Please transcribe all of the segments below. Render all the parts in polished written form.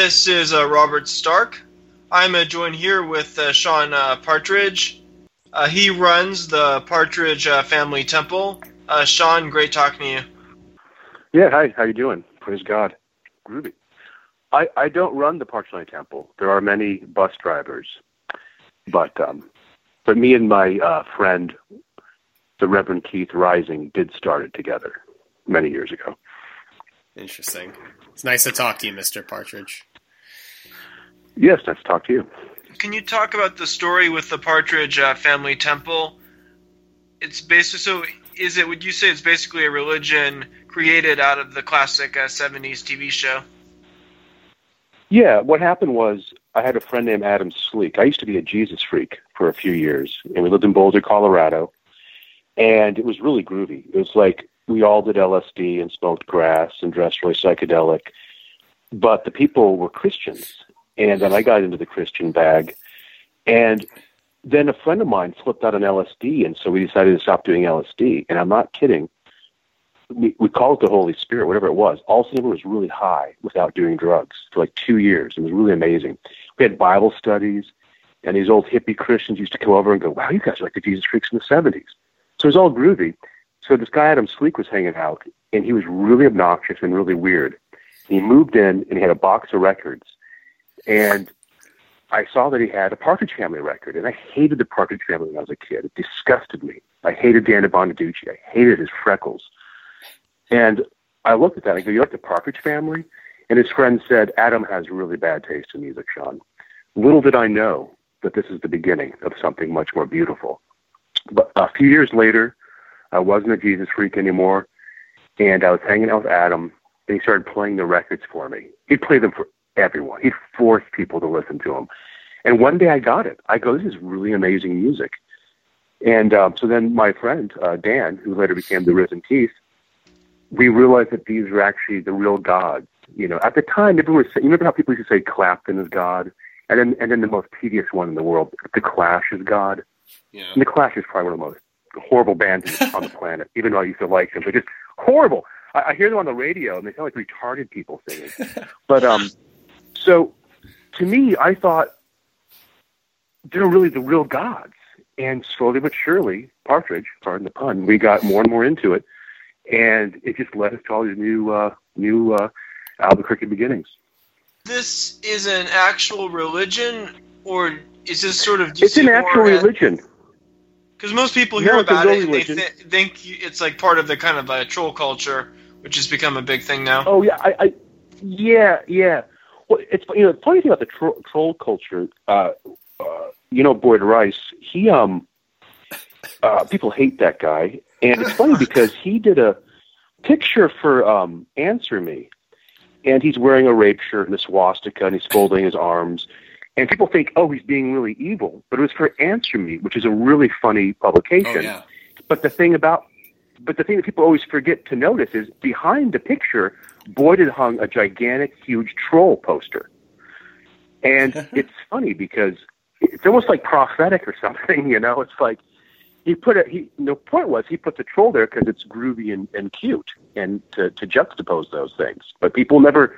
This is Robert Stark. I'm joined here with Sean Partridge. He runs the Partridge Family Temple. Sean, great talking to you. Yeah, hi. How you doing? Praise God. Groovy. I don't run the Partridge Family Temple. There are many bus drivers, but me and my friend, the Reverend Keith Rising, did start it together many years ago. Interesting. It's nice to talk to you, Mr. Partridge. Yes, nice to talk to you. Can you talk about the story with the Partridge Family Temple? It's basically, would you say it's basically a religion created out of the classic 70s TV show? Yeah, what happened was I had a friend named Adam Sleek. I used to be a Jesus freak for a few years, and we lived in Boulder, Colorado, and it was really groovy. It was like we all did LSD and smoked grass and dressed really psychedelic, but the people were Christians. And then I got into the Christian bag. And then a friend of mine flipped out on LSD, and so we decided to stop doing LSD. And I'm not kidding. We called it the Holy Spirit, whatever it was. All of a sudden, it was really high without doing drugs for like 2 years. It was really amazing. We had Bible studies, and these old hippie Christians used to come over and go, wow, you guys are like the Jesus freaks in the 70s. So it was all groovy. So this guy, Adam Sleek, was hanging out, and he was really obnoxious and really weird. He moved in, and he had a box of records. And I saw that he had a Partridge Family record, and I hated the Partridge Family when I was a kid. It disgusted me. I hated Dan Bonaducci. I hated his freckles. And I looked at that, and I go, you like the Partridge Family? And his friend said, Adam has really bad taste in music, Sean. Little did I know that this is the beginning of something much more beautiful. But a few years later, I wasn't a Jesus freak anymore, and I was hanging out with Adam, and he started playing the records for me. He'd play them for everyone. He'd force people to listen to him. And one day I got it. I go, this is really amazing music. And so then my friend, Dan, who later became the Risen Keith, we realized that these were actually the real gods. You know, at the time, everyone was saying, you remember how people used to say Clapton is God? And then the most tedious one in the world, The Clash is God? Yeah. And The Clash is probably one of the most horrible bands on the planet, even though I used to like them. They're just horrible. I hear them on the radio, and they sound like retarded people singing. But so, to me, I thought they're really the real gods. And slowly but surely, Partridge, pardon the pun, we got more and more into it. And it just led us to all these new Albuquerque beginnings. This is an actual religion, or is this sort of... It's an actual religion. Because most people hear about it and they think it's like part of the kind of troll culture, which has become a big thing now. Oh, yeah, yeah. Well, it's the funny thing about the troll culture. Boyd Rice. He people hate that guy, and it's funny because he did a picture for Answer Me, and he's wearing a rape shirt and a swastika, and he's folding his arms, and people think, oh, he's being really evil, but it was for Answer Me, which is a really funny publication. Oh, yeah. But the thing that people always forget to notice is behind the picture, Boyd had hung a gigantic, huge troll poster. And it's funny because it's almost like prophetic or something, you know? It's like the point was he put the troll there because it's groovy and cute and to juxtapose those things. But people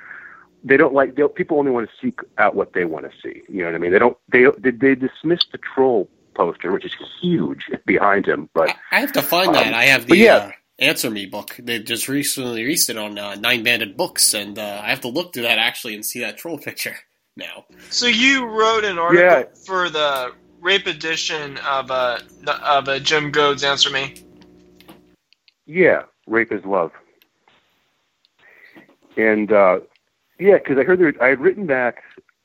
people only want to seek out what they want to see. You know what I mean? They dismiss the troll poster, which is huge behind him. But I have to find that. I have the Answer Me book. They just recently released it on Nine Banded Books, and I have to look through that actually and see that troll picture now. So you wrote an article for the rape edition of Jim Goad's Answer Me. Yeah, Rape is Love. And because I heard I had written back.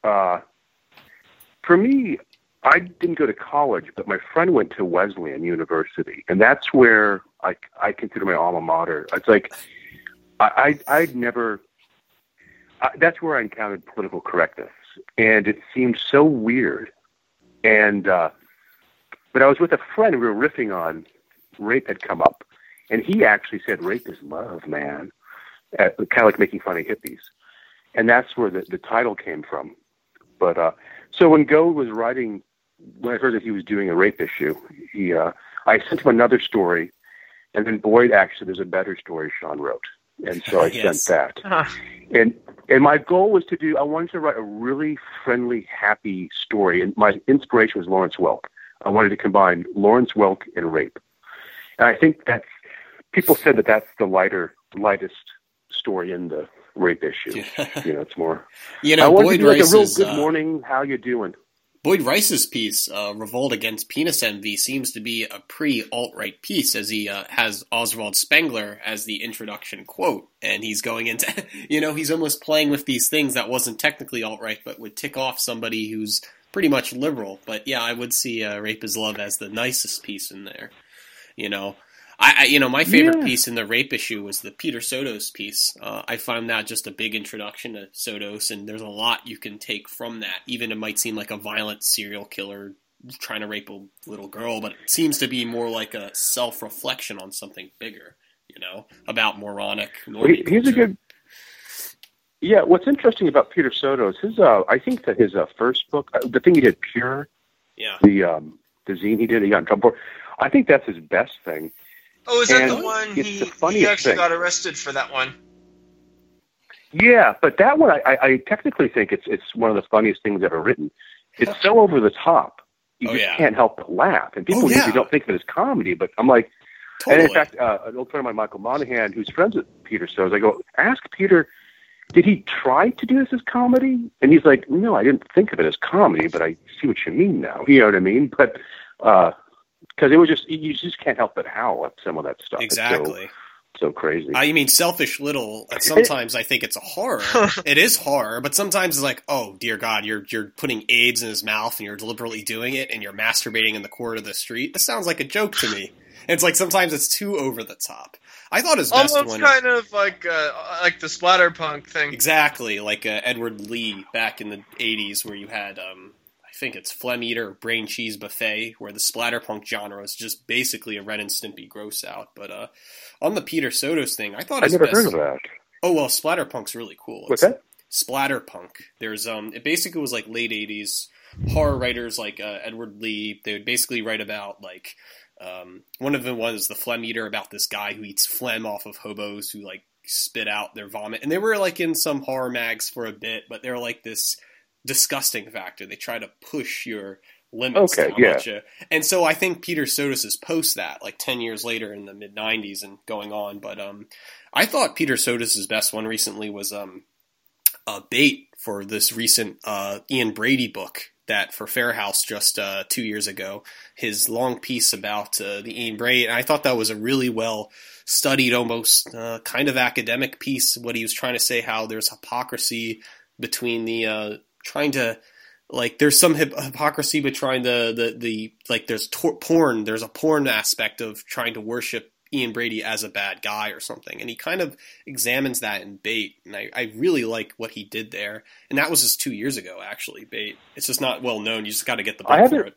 For me, I didn't go to college, but my friend went to Wesleyan University, and that's where I consider my alma mater. It's like I'd never. That's where I encountered political correctness, and it seemed so weird. And but I was with a friend, and we were riffing on rape had come up, and he actually said, "Rape is love, man," kind of like making fun of hippies, and that's where the title came from. But so when Goad was writing, when I heard that he was doing a rape issue, I sent him another story, and then Boyd actually, there's a better story Sean wrote, and so I sent that. Uh-huh. And my goal was I wanted to write a really friendly, happy story. And my inspiration was Lawrence Welk. I wanted to combine Lawrence Welk and rape. And I think people said that's the lightest story in the rape issue. It's more. I wanted to do like a real good morning, how you doing? Boyd Rice's piece, Revolt Against Penis Envy, seems to be a pre-alt-right piece, as he has Oswald Spengler as the introduction quote, and he's going into, he's almost playing with these things that wasn't technically alt-right, but would tick off somebody who's pretty much liberal. But yeah, I would see Rape is Love as the nicest piece in there, my favorite piece in the rape issue was the Peter Sotos piece. I found that just a big introduction to Sotos, and there's a lot you can take from that. Even it might seem like a violent serial killer trying to rape a little girl, but it seems to be more like a self-reflection on something bigger, about moronic. He's a good. Yeah, what's interesting about Peter Sotos, I think that his first book, the thing he did, Pure, the zine he did, he got in trouble for. I think that's his best thing. Oh, is that the one he actually got arrested for that one? Yeah, but that one I technically think it's one of the funniest things ever written. It's so over the top, you just can't help but laugh. And people usually don't think of it as comedy, but I'm like, totally. And in fact, an old friend of mine, Michael Monahan, who's friends with Peter Sotos, I go, ask Peter, did he try to do this as comedy? And he's like, no, I didn't think of it as comedy, but I see what you mean now. You know what I mean? But because it was you just can't help but howl at some of that stuff. Exactly. It's so crazy. I mean, Selfish Little, sometimes I think it's a horror. It is horror, but sometimes it's like, oh, dear God, you're putting AIDS in his mouth and you're deliberately doing it and you're masturbating in the corner of the street. This sounds like a joke to me. And it's like sometimes it's too over the top. I thought his best almost kind of like the splatterpunk thing. Exactly, like Edward Lee back in the 80s where you had... I think it's Phlegm Eater, Brain Cheese Buffet, where the splatterpunk genre is just basically a Ren and Stimpy gross out. But on the Peter Sotos thing, I thought I never heard of that. Oh well, splatterpunk's really cool. What's that? Splatterpunk. There's it basically was like late '80s horror writers like Edward Lee. They would basically write about like one of them was the Phlegm Eater, about this guy who eats phlegm off of hobos who like spit out their vomit, and they were like in some horror mags for a bit, but they were like this disgusting factor. They try to push your limits. And so I think Peter Sotos is post that, like 10 years later in the mid 90s and going on. But I thought Peter Sotos' best one recently was Bait, for this recent Ian Brady book that for Fair House just 2 years ago, his long piece about the Ian Brady. And I thought that was a really well studied, almost kind of academic piece. What he was trying to say, how there's hypocrisy between the trying to, like, there's some hypocrisy, but trying there's porn. There's a porn aspect of trying to worship Ian Brady as a bad guy or something. And he kind of examines that in Bait. And I really like what he did there. And that was just 2 years ago, actually, Bait. It's just not well known. You just got to get the book for it.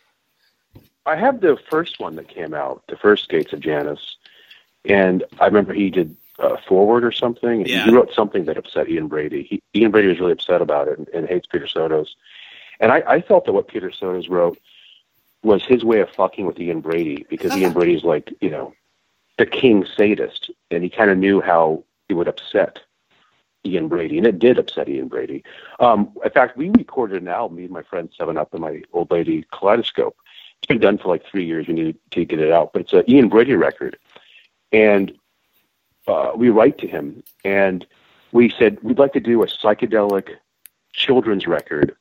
I have the first one that came out, the first Gates of Janus. And I remember he did forward or something. Yeah. He wrote something that upset Ian Brady. Ian Brady was really upset about it and hates Peter Sotos. And I felt that what Peter Sotos wrote was his way of fucking with Ian Brady, because Ian Brady's like, the king sadist, and he kind of knew how it would upset Ian Brady, and it did upset Ian Brady. In fact, we recorded an album, me and my friend 7-Up and my old lady Kaleidoscope. It's been done for like 3 years. We need to get it out, but it's an Ian Brady record. And we write to him, and we said, we'd like to do a psychedelic children's record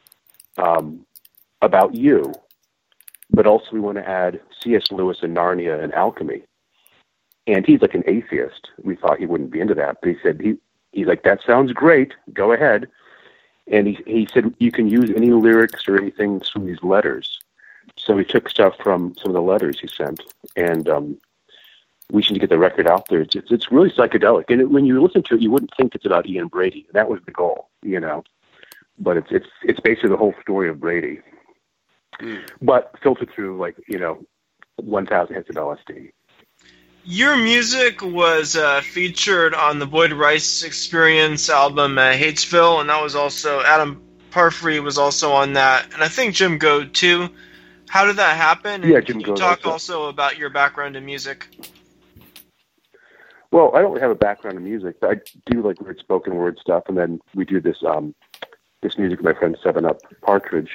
about you, but also we want to add C.S. Lewis and Narnia and alchemy. And he's like an atheist. We thought he wouldn't be into that, but he said, he's like, that sounds great, go ahead. And he said, you can use any lyrics or anything from these letters. So we took stuff from some of the letters he sent, and we should get the record out there. It's really psychedelic, and when you listen to it, you wouldn't think it's about Ian Brady. That was the goal, But it's basically the whole story of Brady, but filtered through 1,000 hits of LSD. Your music was featured on the Boyd Rice Experience album Hatesville, and that was also Adam Parfrey was also on that, and I think Jim Goad too. How did that happen? And yeah, Jim Goad. Can you talk also about your background in music? Well, I don't have a background in music, but I do like weird spoken word stuff, and then we do this this music with my friend Seven Up Partridge.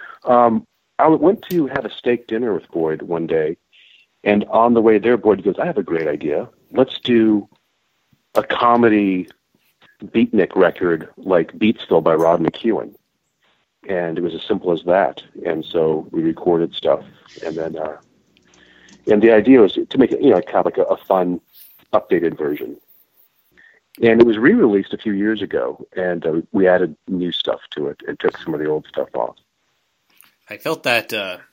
I went to have a steak dinner with Boyd one day, and on the way there, Boyd goes, "I have a great idea. Let's do a comedy beatnik record like Beatsville by Rod McEwen." And it was as simple as that. And so we recorded stuff, and then and the idea was to make it, kind of like a fun, updated version. And it was re-released a few years ago, and we added new stuff to it and took some of the old stuff off. I felt that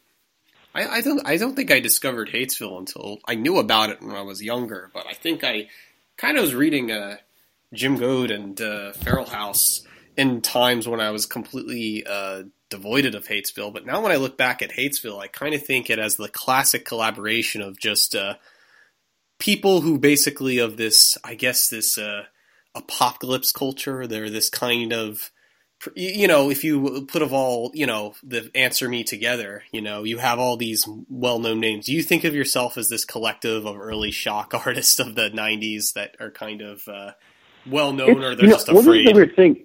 I don't think I discovered Hatesville until I knew about it when I was younger, but I think I kind of was reading Jim Goad and Feral House in times when I was completely devoid of Hatesville. But now when I look back at Hatesville, I kind of think it as the classic collaboration of just people who basically of this, I guess, this apocalypse culture. They're this kind of, if you put of all, the Answer Me together, you have all these well-known names. Do you think of yourself as this collective of early shock artists of the 90s that are kind of well-known, or they're just afraid? Well, this is the weird thing.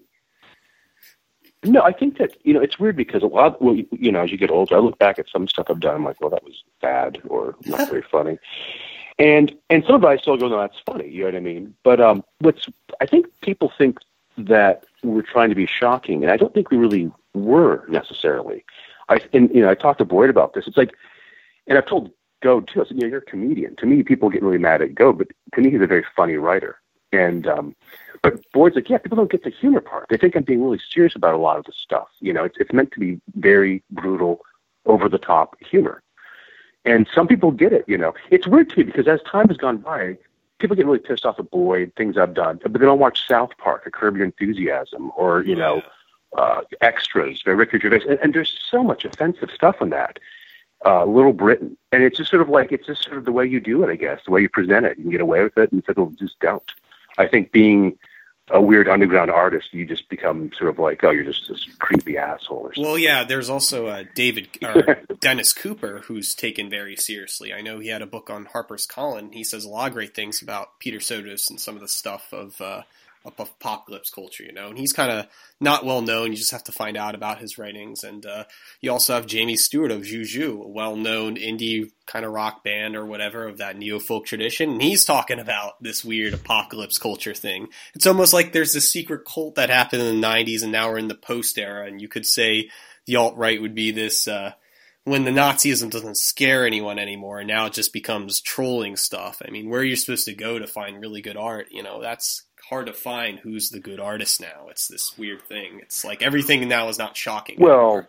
No, I think that, it's weird because a lot, as you get older, I look back at some stuff I've done, I'm like, well, that was bad or not very funny. And some of it I still go, no, that's funny, you know what I mean? But I think people think that we're trying to be shocking, and I don't think we really were necessarily. I talked to Boyd about this. It's like, and I've told Goad too, I said, you're a comedian. To me, people get really mad at Goad, but to me, he's a very funny writer. And, but Boyd's like, yeah, people don't get the humor part. They think I'm being really serious about a lot of the stuff. It's meant to be very brutal, over the top humor. And some people get it, It's weird too, because as time has gone by, people get really pissed off at Boyd, things I've done, but they don't watch South Park or Curb Your Enthusiasm or, Extras by Ricky Gervais. And there's so much offensive stuff in that. Little Britain. And it's just sort of the way you do it, I guess, the way you present it. You can get away with it, and people just don't. I think being a weird underground artist, you just become sort of like, oh, you're just this creepy asshole or something. Well, yeah, there's also Dennis Cooper, who's taken very seriously. I know he had a book on Harper's Collin. He says a lot of great things about Peter Sotos and some of the stuff of apocalypse culture, and he's kind of not well known. You just have to find out about his writings. And you also have Jamie Stewart of Juju, a well-known indie kind of rock band or whatever of that neo-folk tradition, and he's talking about this weird apocalypse culture thing. It's almost like there's this secret cult that happened in the 90s, and now we're in the post-era, and you could say the alt-right would be this when the Nazism doesn't scare anyone anymore, and now it just becomes trolling stuff. I mean, where are you supposed to go to find really good art? That's hard to find who's the good artist now. It's this weird thing. It's like everything now is not shocking anymore.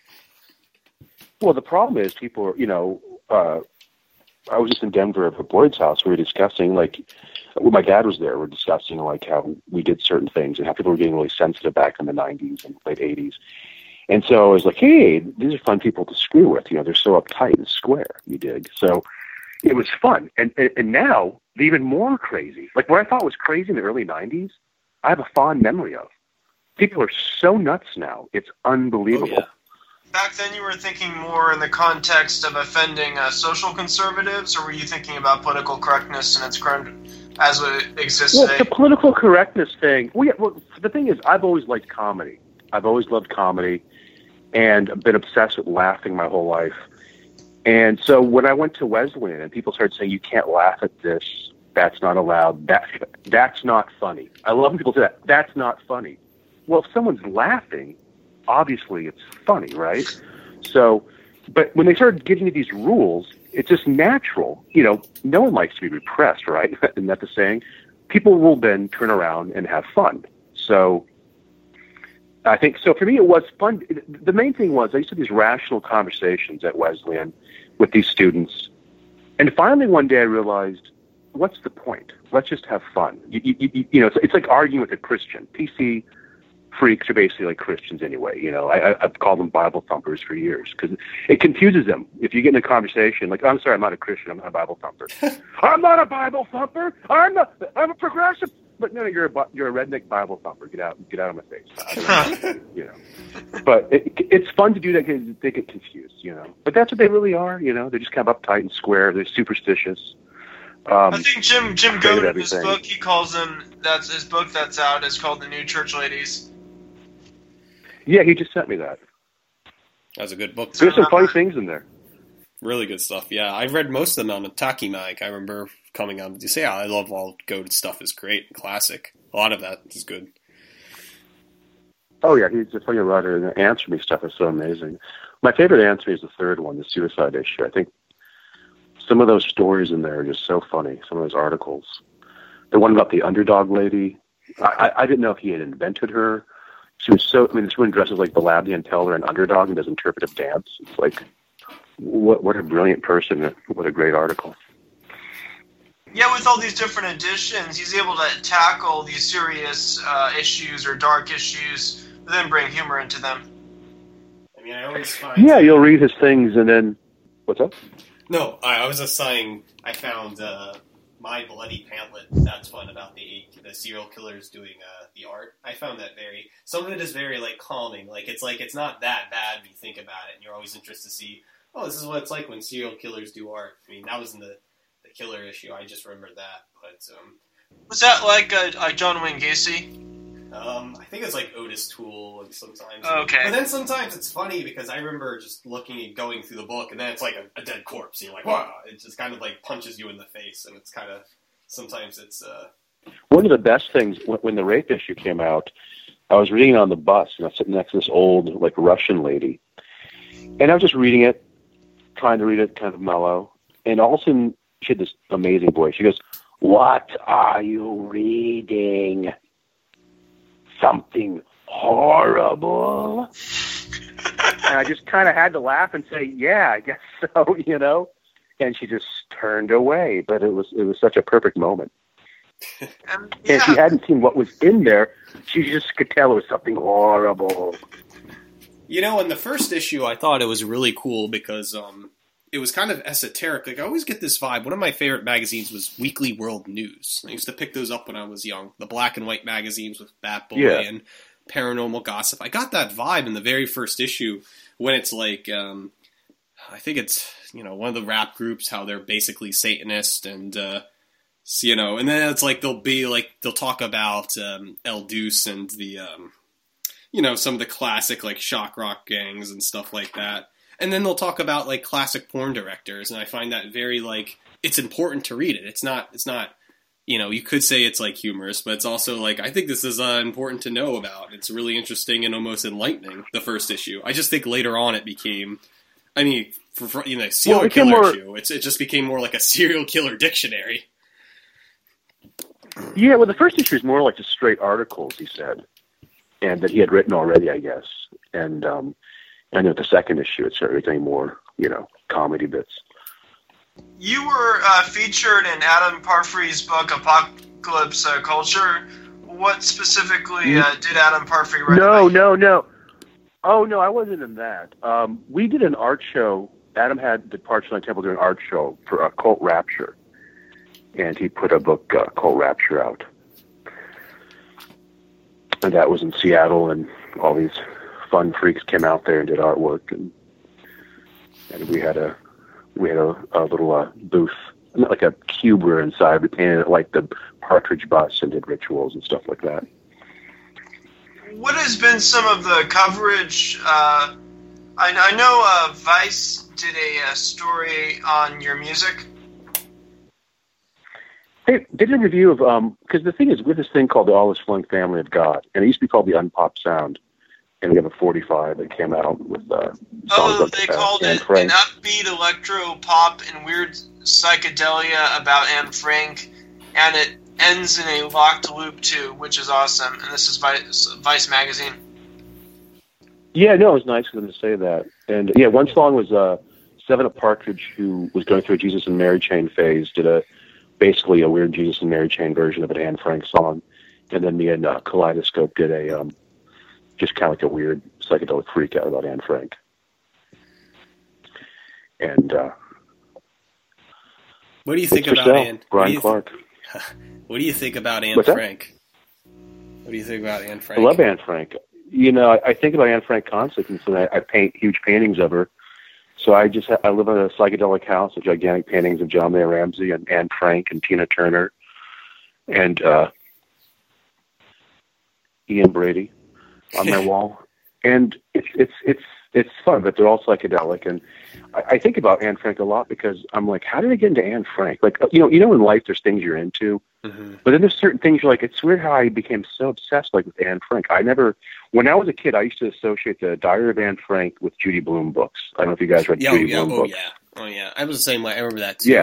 Well, the problem is people are, I was just in Denver at Boyd's house. We were discussing, my dad was there. We're discussing, how we did certain things and how people were getting really sensitive back in the 90s and late 80s. And so I was like, hey, these are fun people to screw with. They're so uptight and square, you dig. So it was fun. And now they're even more crazy. Like what I thought was crazy in the early 90s, I have a fond memory of. People are so nuts now. It's unbelievable. Oh, yeah. Back then you were thinking more in the context of offending social conservatives, or were you thinking about political correctness and its current as it exists today? The political correctness thing. Well, the thing is, I've always liked comedy. I've always loved comedy and been obsessed with laughing my whole life. And so when I went to Wesleyan and people started saying, you can't laugh at this, that's not allowed, that's not funny. I love when people say that. That's not funny. Well, if someone's laughing, obviously it's funny, right? So, but when they started getting to these rules, it's just natural. No one likes to be repressed, right? Isn't that the saying? People will then turn around and have fun. So I think, so for me it was fun. The main thing was I used to have these rational conversations at Wesleyan with these students. And finally one day I realized, what's the point? Let's just have fun. It's like arguing with a Christian. PC freaks are basically like Christians anyway. I've called them Bible thumpers for years because it confuses them. If you get in a conversation like, I'm sorry, I'm not a Christian, I'm not a Bible thumper. I'm not a Bible thumper. I'm a progressive. But no, you're a redneck Bible thumper. Get out of my face. I don't know, But it's fun to do that because they get confused, But that's what they really are, They're just kind of uptight and square. They're superstitious. I think Jim Goat in his everything. book, he calls them, that's his book that's out is called The New Church Ladies. Yeah, he just sent me that. That's a good book. There's some funny things in there. Really good stuff. Yeah, I read most of them on Taki Mag. I remember coming on to say, I love all Goat stuff is great, classic. A lot of that is good. Oh yeah, he's a funny writer, and the Answer Me stuff is so amazing. My favorite Answer Me is the third one, the suicide issue. I think some of those stories in there are just so funny. Some of those articles. The one about the underdog lady. I didn't know if he had invented her. She was so. I mean, this woman dresses like the Labbian Teller and underdog and does interpretive dance. It's like, what a brilliant person. What a great article. Yeah, with all these different editions, he's able to tackle these serious issues or dark issues, but then bring humor into them. I mean, I always find... Yeah, you'll read his things and then... What's up? No, I was just saying I found My Bloody Pamphlet. That's fun about the serial killers doing the art. I found that some of it is very like calming. Like it's not that bad when you think about it, and you're always interested to see, oh, this is what it's like when serial killers do art. I mean, that was in the killer issue. I just remember that. But was that like John Wayne Gacy? I think it's like Otis Toole sometimes. Okay. But then sometimes it's funny because I remember just looking and going through the book, and then it's like a dead corpse. You're like, wow! It just kind of like punches you in the face, and it's kind of sometimes it's. One of the best things when the rape issue came out, I was reading it on the bus, and I was sitting next to this old like Russian lady, and I was just reading it, trying to read it kind of mellow, and all of a sudden she had this amazing voice. She goes, "What are you reading? Something horrible?" And I just kind of had to laugh and say, "Yeah, I guess so," you know. And she just turned away, but it was such a perfect moment. And if she hadn't seen what was in there, she just could tell it was something horrible. You know, in the first issue, I thought it was really cool because it was kind of esoteric. Like, I always get this vibe. One of my favorite magazines was Weekly World News. I used to pick those up when I was young. The black and white magazines with Bat Boy and Paranormal Gossip. I got that vibe in the very first issue when it's like, I think it's, you know, one of the rap groups, how they're basically Satanist and, you know, and then it's like they'll talk about El Deuce and the, you know, some of the classic like shock rock gangs and stuff like that. And then they'll talk about like classic porn directors, and I find that very like it's important to read it. It's not, you know, you could say it's like humorous, but it's also like I think this is important to know about. It's really interesting and almost enlightening. The first issue, I just think later on it became, I mean, for you know, serial killer issue, it just became more like a serial killer dictionary. Yeah, well, the first issue is more like just straight articles, he said, and that he had written already, I guess. And I know the second issue, it started getting more, you know, comedy bits. You were featured in Adam Parfrey's book, Apocalypse Culture. What specifically did Adam Parfrey write? No. Oh, no, I wasn't in that. We did an art show. Adam had the Parchland Temple do an art show for Cult Rapture. And he put a book, Cult Rapture, out. And that was in Seattle, and all these fun freaks came out there and did artwork, and we had a little booth, not like a cube we were inside. We painted it like the Partridge Bus and did rituals and stuff like that. What has been some of the coverage? I know Vice did a story on your music. They did a review of, because the thing is, we have this thing called the All Is Flung Family of God, and it used to be called the Unpop Sound, and we have a 45 that came out with songs they called it an upbeat electro pop and weird psychedelia about Anne Frank, and it ends in a locked loop too, which is awesome. And this is Vice magazine. Yeah, no, it was nice of them to say that. And yeah, one song was Seven Up Partridge, who was going through a Jesus and Mary Chain phase, did basically a weird Jesus and Mary Chain version of an Anne Frank song. And then me and Kaleidoscope did a just kind of like a weird psychedelic freak out about Anne Frank. And what do you think about Anne? Brian Clark. What do you think about Anne Frank? What do you think about Anne Frank? I love Anne Frank. You know, I think about Anne Frank constantly, and so I paint huge paintings of her. So I live in a psychedelic house with gigantic paintings of John Mayer Ramsey and Anne Frank and Tina Turner and Ian Brady on my wall. And it's fun, but they're all psychedelic. And I think about Anne Frank a lot because I'm like, how did I get into Anne Frank? Like, you know, in life there's things you're into, but then there's certain things you're like, it's weird how I became so obsessed like with Anne Frank. When I was a kid, I used to associate the Diary of Anne Frank with Judy Blume books. I don't know if you guys read Judy Blume books. Oh yeah, I was the same way. I remember that too. Yeah.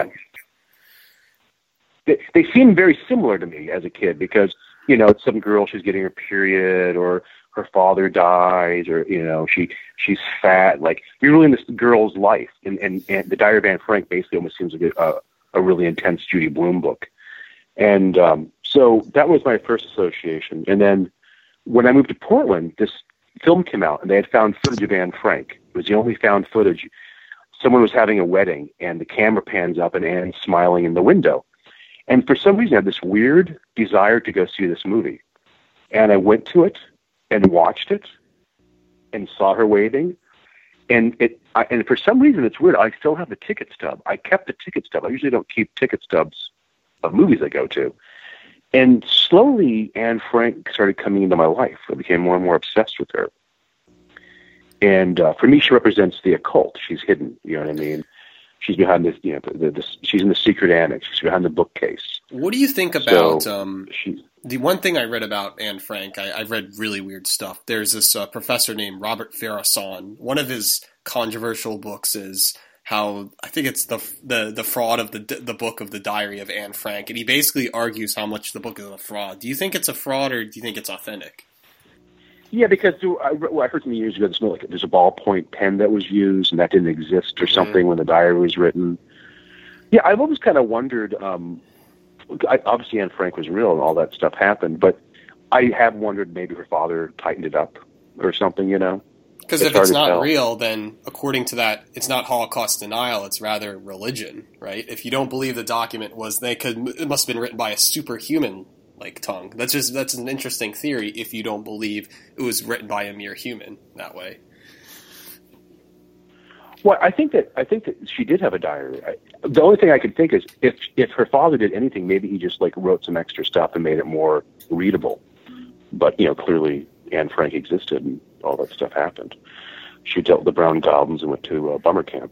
They seem very similar to me as a kid because, you know, it's some girl, she's getting her period, or her father dies, or, you know, she's fat. Like, you're really in this girl's life. And the Diary of Anne Frank basically almost seems like a really intense Judy Blume book. And so that was my first association. And then when I moved to Portland, this film came out, and they had found footage of Anne Frank. It was the only found footage. Someone was having a wedding, and the camera pans up, and Anne's smiling in the window. And for some reason, I had this weird desire to go see this movie. And I went to it and watched it and saw her waving. And for some reason, it's weird. I still have the ticket stub. I kept the ticket stub. I usually don't keep ticket stubs of movies I go to. And slowly, Anne Frank started coming into my life. I became more and more obsessed with her. And for me, she represents the occult. She's hidden. You know what I mean? She's behind this, you know, she's in the secret annex. She's behind the bookcase. What do you think about the one thing I read about Anne Frank? I've read really weird stuff. There's this professor named Robert Farrason. One of his controversial books is how, I think it's the fraud of the book of the Diary of Anne Frank, and he basically argues how much the book is a fraud. Do you think it's a fraud, or do you think it's authentic? Yeah, because I heard some years ago there's a ballpoint pen that was used, and that didn't exist or something when the diary was written. Yeah, I've always kind of wondered. Obviously, Anne Frank was real, and all that stuff happened, but I have wondered maybe her father tightened it up or something. You know, because if it's not real, then according to that, it's not Holocaust denial; it's rather religion, right? If you don't believe the document it must have been written by a superhuman tongue. That's an interesting theory if you don't believe it was written by a mere human that way. Well, I think that she did have a diary. The only thing I could think is if her father did anything, maybe he just wrote some extra stuff and made it more readable. But, you know, clearly Anne Frank existed and all that stuff happened. She dealt with the brown goblins and went to bummer camp.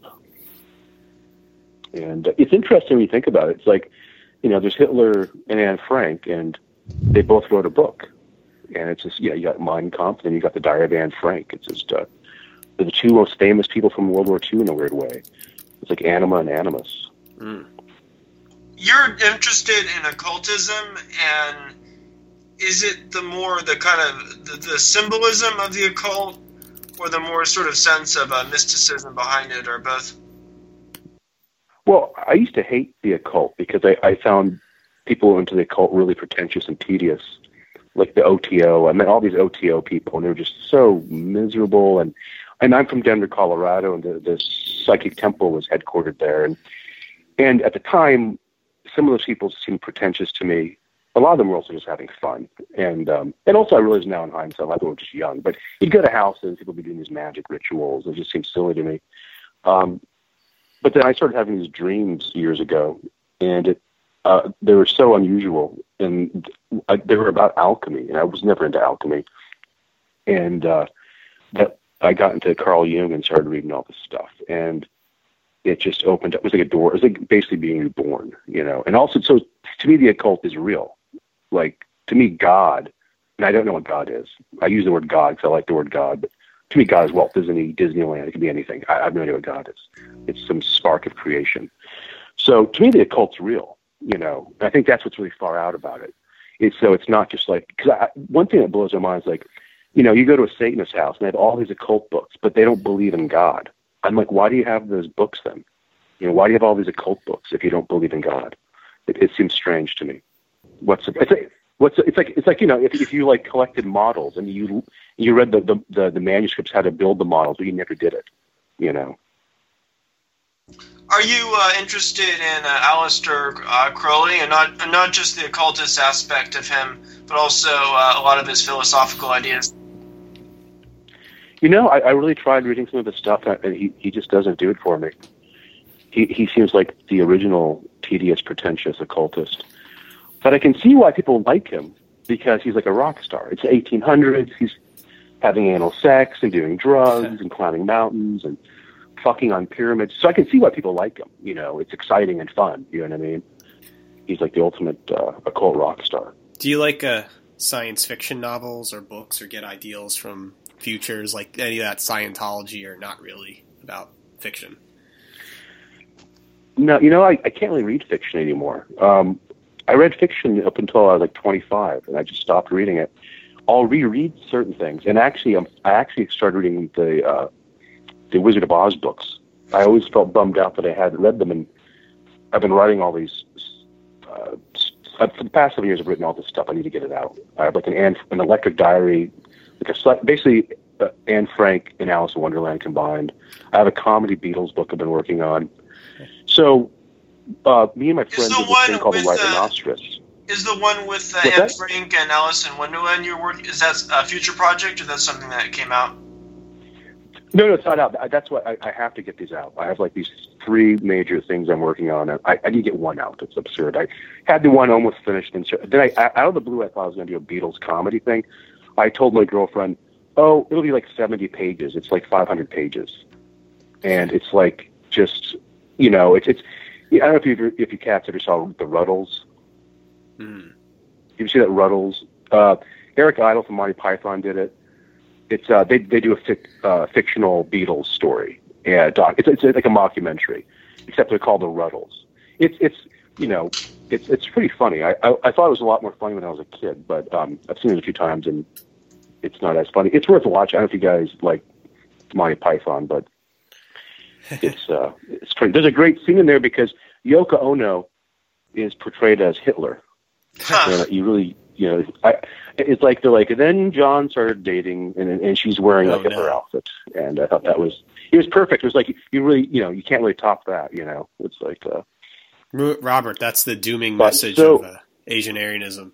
And it's interesting when you think about it. It's like, you know, there's Hitler and Anne Frank, and they both wrote a book. And it's just, you got Mein Kampf, and you got the Diary of Anne Frank. It's just, they're the two most famous people from World War II in a weird way. It's like Anima and Animus. Mm. You're interested in occultism, and is it the kind of the symbolism of the occult, or the more sort of sense of mysticism behind it, or both? Well, I used to hate the occult because I found people into the occult really pretentious and tedious, like the OTO. I met all these OTO people, and they were just so miserable. And I'm from Denver, Colorado, and the Psychic Temple was headquartered there. And at the time, some of those people seemed pretentious to me. A lot of them were also just having fun. And also I realize now in hindsight, a lot of them were just young. But you'd go to houses, people would be doing these magic rituals. It just seemed silly to me. But then I started having these dreams years ago, and they were so unusual, and they were about alchemy, and I was never into alchemy. And that I got into Carl Jung and started reading all this stuff, and it just opened up. It was like a door. It was like basically being reborn, you know. And also, so to me, the occult is real. Like, to me, God, and I don't know what God is. I use the word God because I like the word God, but to me, God is Walt Disney, Disneyland. It could be anything. I have no idea what God is. It's some spark of creation. So to me, the occult's real, you know. And I think that's what's really far out about it. It's not just like, because one thing that blows my mind is like, you know, you go to a Satanist house and they have all these occult books, but they don't believe in God. I'm like, why do you have those books then? You know, why do you have all these occult books if you don't believe in God? It seems strange to me. It's like you know, if you like collected models and you read the manuscripts how to build the models, but you never did it, you know. Are you interested in Aleister Crowley, and not just the occultist aspect of him, but also a lot of his philosophical ideas? I really tried reading some of the stuff, and he just doesn't do it for me. He seems like the original tedious, pretentious occultist. But I can see why people like him, because he's like a rock star. It's the 1800s. He's having anal sex and doing drugs and climbing mountains and fucking on pyramids. So I can see why people like him. It's exciting and fun. You know what I mean? He's like the ultimate occult rock star. Do you like science fiction novels or books, or get ideals from futures, like any of that Scientology, or not really about fiction? No, I can't really read fiction anymore. I read fiction up until I was like 25, and I just stopped reading it. I'll reread certain things, and actually, I actually started reading the Wizard of Oz books. I always felt bummed out that I hadn't read them, and I've been writing all these. For the past 7 years, I've written all this stuff. I need to get it out. I have like an Electric Diary, basically Anne Frank and Alice in Wonderland combined. I have a comedy Beatles book I've been working on. So, me and my friend did this thing called The White Rhinoceros. Is the one with Anne Frank and Alice in Wonderland you're working? Is that a future project, or that's something that came out? No, it's not out. That's why I have to get these out. I have like these 3 major things I'm working on. I need to get one out. It's absurd. I had the one almost finished, and then out of the blue, I thought I was going to do a Beatles comedy thing. I told my girlfriend, "Oh, it'll be like 70 pages. It's like 500 pages," and it's like just it's. I don't know if you cats ever saw the Ruddles. Mm. You see that Ruddles? Eric Idle from Monty Python did it. It's they do a fictional Beatles story. Yeah, it's like a mockumentary, except they're called the Ruddles. It's pretty funny. I thought it was a lot more funny when I was a kid, but I've seen it a few times and it's not as funny. It's worth a watch. I don't know if you guys like Monty Python, but it's pretty. There's a great scene in there because Yoko Ono is portrayed as Hitler. You really. It's like they're like, and then John started dating, and she's wearing a Hitler outfit, and I thought it was perfect. It was like you really, you can't really top that. It's like Robert, that's the dooming message of Asian Aryanism.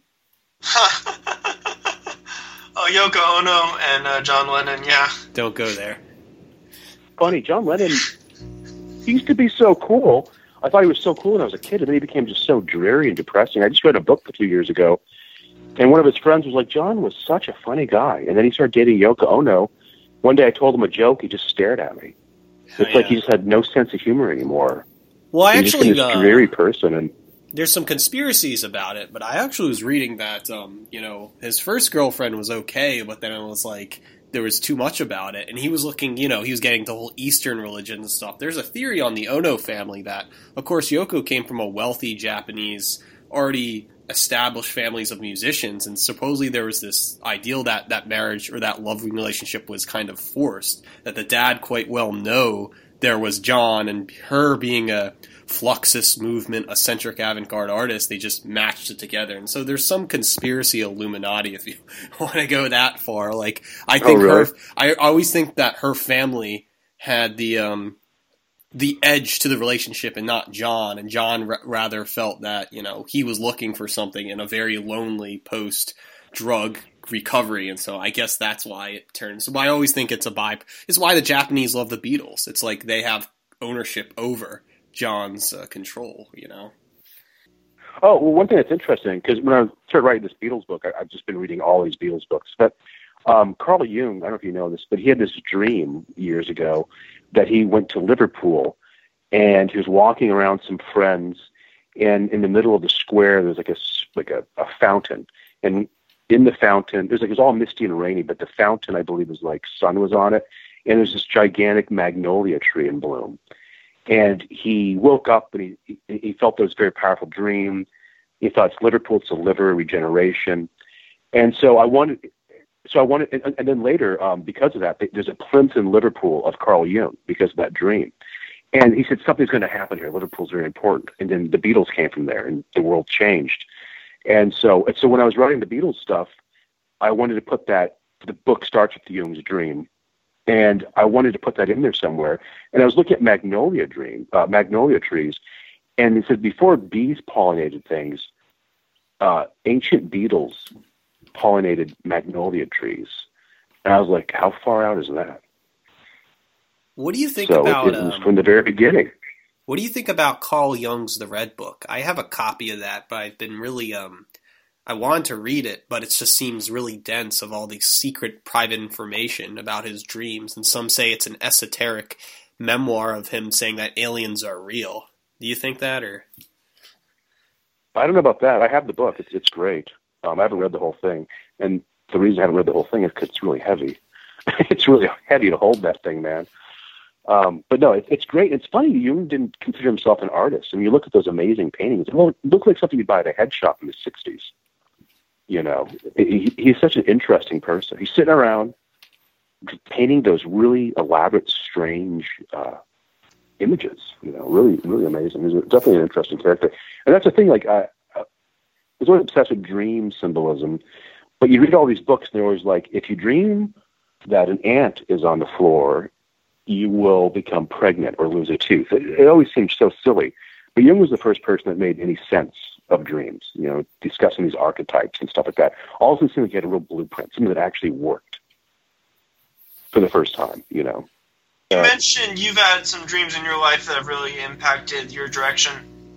Oh, Yoko Ono and John Lennon, yeah. Don't go there. Funny, John Lennon, he used to be so cool. I thought he was so cool when I was a kid, and then he became just so dreary and depressing. I just read a book a few years ago. And one of his friends was like, John was such a funny guy. And then he started dating Yoko Ono. One day I told him a joke. He just stared at me. It's like he just had no sense of humor anymore. Well, I actually... He's just this dreary person. And there's some conspiracies about it, but I actually was reading that, his first girlfriend was okay, but then it was like there was too much about it. And he was looking, he was getting the whole Eastern religion and stuff. There's a theory on the Ono family that, of course, Yoko came from a wealthy Japanese, already established families of musicians, and supposedly there was this ideal that marriage or that loving relationship was kind of forced, that the dad quite well know there was John, and her being a Fluxus movement, eccentric avant-garde artist, they just matched it together. And so there's some conspiracy Illuminati, if you want to go that far. Like, I think I always think that her family had the edge to the relationship and not John, and John rather felt that, he was looking for something in a very lonely post-drug recovery, and so I guess that's why it turns. So I always think it's it's why the Japanese love the Beatles. It's like they have ownership over John's control, Oh, well, one thing that's interesting, because when I started writing this Beatles book, I've just been reading all these Beatles books, but Carl Jung, I don't know if you know this, but he had this dream years ago that he went to Liverpool, and he was walking around some friends, and in the middle of the square there's like a fountain, and in the fountain it was all misty and rainy, but the fountain, I believe, was like sun was on it, and there's this gigantic magnolia tree in bloom. And he woke up and he felt there was a very powerful dream. He thought it's Liverpool, it's a liver regeneration, and so I wanted, and then later, because of that, there's a plinth in Liverpool of Carl Jung because of that dream. And he said, something's going to happen here. Liverpool's very important. And then the Beatles came from there, and the world changed. And so when I was writing the Beatles stuff, I wanted to put that, the book starts with Jung's dream, and I wanted to put that in there somewhere. And I was looking at magnolia trees, and it said before bees pollinated things, ancient beetles pollinated magnolia trees. And I was like, how far out is that? What do you think So about it was from the very beginning. what do you think about Carl Jung's The Red Book? I have a copy of that, but I've been really I wanted to read it, but it just seems really dense of all these secret private information about his dreams, and some say it's an esoteric memoir of him saying that aliens are real. Do you think that, or? I don't know about that. I have the book. It's great. I haven't read the whole thing, and the reason I haven't read the whole thing is because it's really heavy. It's really heavy to hold that thing, man. But no, it's great. It's funny, Jung didn't consider himself an artist. I mean, you look at those amazing paintings. Well, it looked like something you'd buy at a head shop in the 60s. You know, he's such an interesting person. He's sitting around painting those really elaborate, strange images. You know, really, really amazing. He's definitely an interesting character. And that's the thing, like, I was always obsessed with dream symbolism. But you read all these books, and they're always like, if you dream that an ant is on the floor, you will become pregnant or lose a tooth. It always seems so silly. But Jung was the first person that made any sense of dreams, you know, discussing these archetypes and stuff like that. All of them seemed like he had a real blueprint, something that actually worked for the first time, you know. You mentioned you've had some dreams in your life that have really impacted your direction.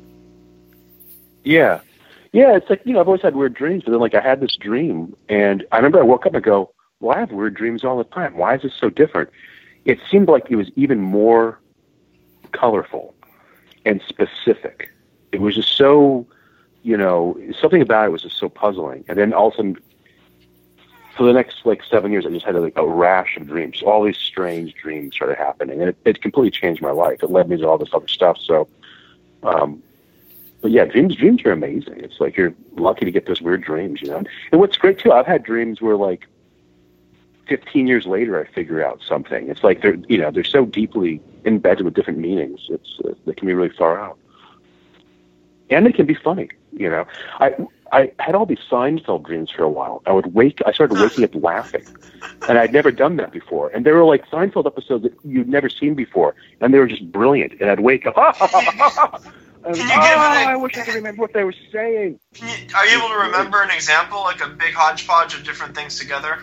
Yeah. Yeah, it's like, you know, I've always had weird dreams, but then, like, I had this dream, and I remember I woke up and go, well, I have weird dreams all the time. Why is this so different? It seemed like it was even more colorful and specific. It was just so, you know, something about it was just so puzzling. And then all of a sudden, for the next, like, 7 years, I just had, like, a rash of dreams. All these strange dreams started happening, and it completely changed my life. It led me to all this other stuff, so... but yeah, dreams are amazing. It's like you're lucky to get those weird dreams, you know. And what's great too, I've had dreams where, like, 15 years later, I figure out something. It's like they're so deeply embedded with different meanings. They can be really far out, and they can be funny. You know, I had all these Seinfeld dreams for a while. I started waking up laughing, and I'd never done that before. And they were like Seinfeld episodes that you'd never seen before, and they were just brilliant. And I'd wake up. I wish I could remember what they were saying. Are you able to remember an example, like a big hodgepodge of different things together?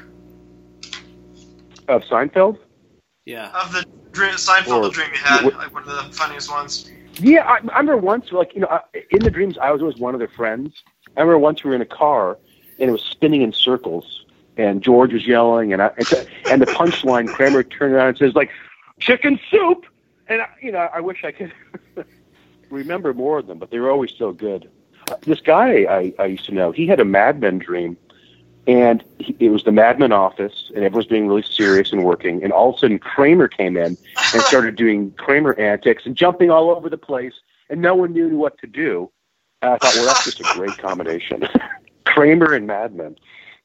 Of Seinfeld? Yeah. Of the Seinfeld dream you had, like one of the funniest ones. Yeah, I remember once, like, you know, in the dreams, I was always one of their friends. I remember once we were in a car, and it was spinning in circles, and George was yelling, and the punchline, Kramer turned around and says, like, chicken soup! And, I wish I could remember more of them, but they were always so good. This guy I used to know, he had a Mad Men dream, and it was the Mad Men office, and everyone's being really serious and working, and all of a sudden Kramer came in and started doing Kramer antics and jumping all over the place, and no one knew what to do. And I thought, well, that's just a great combination. Kramer and Mad Men.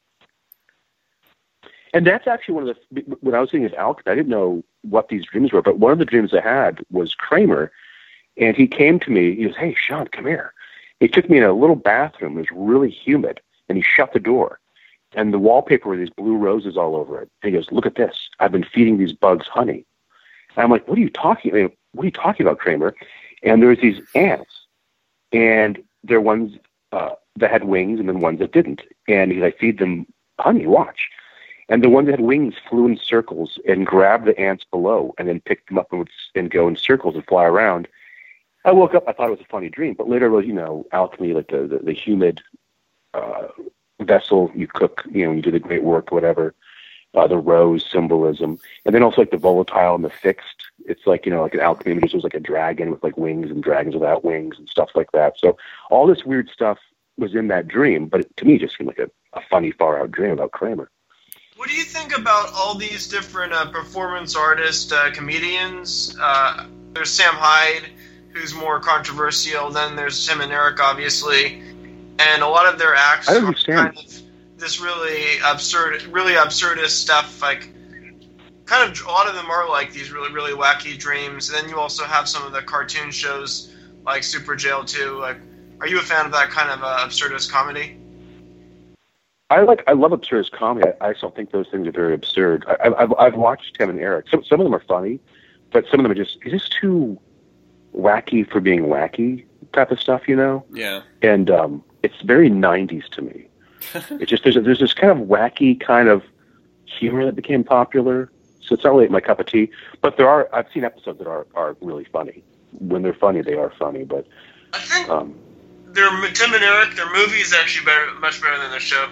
And that's actually one of the, when I was thinking of alchemy, I didn't know what these dreams were, but one of the dreams I had was Kramer, and he came to me, he goes, hey, Sean, come here. He took me in a little bathroom, it was really humid, and he shut the door. And the wallpaper were these blue roses all over it. And he goes, look at this. I've been feeding these bugs honey. And I'm like, what are you talking about, Kramer? And there was these ants. And there were ones that had wings and then ones that didn't. And he's like, feed them honey, watch. And the ones that had wings flew in circles and grabbed the ants below and then picked them up and go in circles and fly around. I woke up, I thought it was a funny dream. But later it was, alchemy, like the humid vessel you cook, you do the great work, whatever, the rose symbolism, and then also like the volatile and the fixed. It's like, like an alchemy image was like a dragon with like wings and dragons without wings and stuff like that. So all this weird stuff was in that dream, but to me it just seemed like a funny, far out dream about Kramer. What do you think about all these different performance artists, comedians? There's Sam Hyde, who's more controversial. Then there's Tim and Eric, obviously. And a lot of their acts are kind of this really absurdist stuff. Like, kind of, a lot of them are like these really, really wacky dreams. And then you also have some of the cartoon shows like Super Jail 2. Like, are you a fan of that kind of absurdist comedy? I love absurdist comedy. I still think those things are very absurd. I've watched Tim and Eric. Some of them are funny, but some of them are just too wacky for being wacky type of stuff, Yeah. And it's very 90s to me. It's just there's this kind of wacky kind of humor that became popular. So it's not really my cup of tea. But I've seen episodes that are really funny. When they're funny, they are funny. But I think Tim and Eric, their movie is actually much better than their show.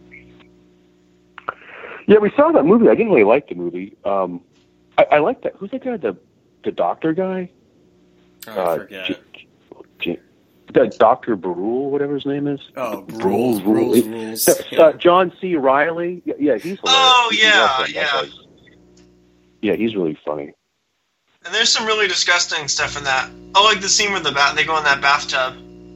Yeah, we saw that movie. I didn't really like the movie. I like that. Who's that guy? The doctor guy? Oh, I forget. Dr. Brule, whatever his name is. Oh, Rules. John C. Reilly. Yeah, he's hilarious. Oh, yeah. Yeah, he's really funny. And there's some really disgusting stuff in that. I like the scene where they go in that bathtub.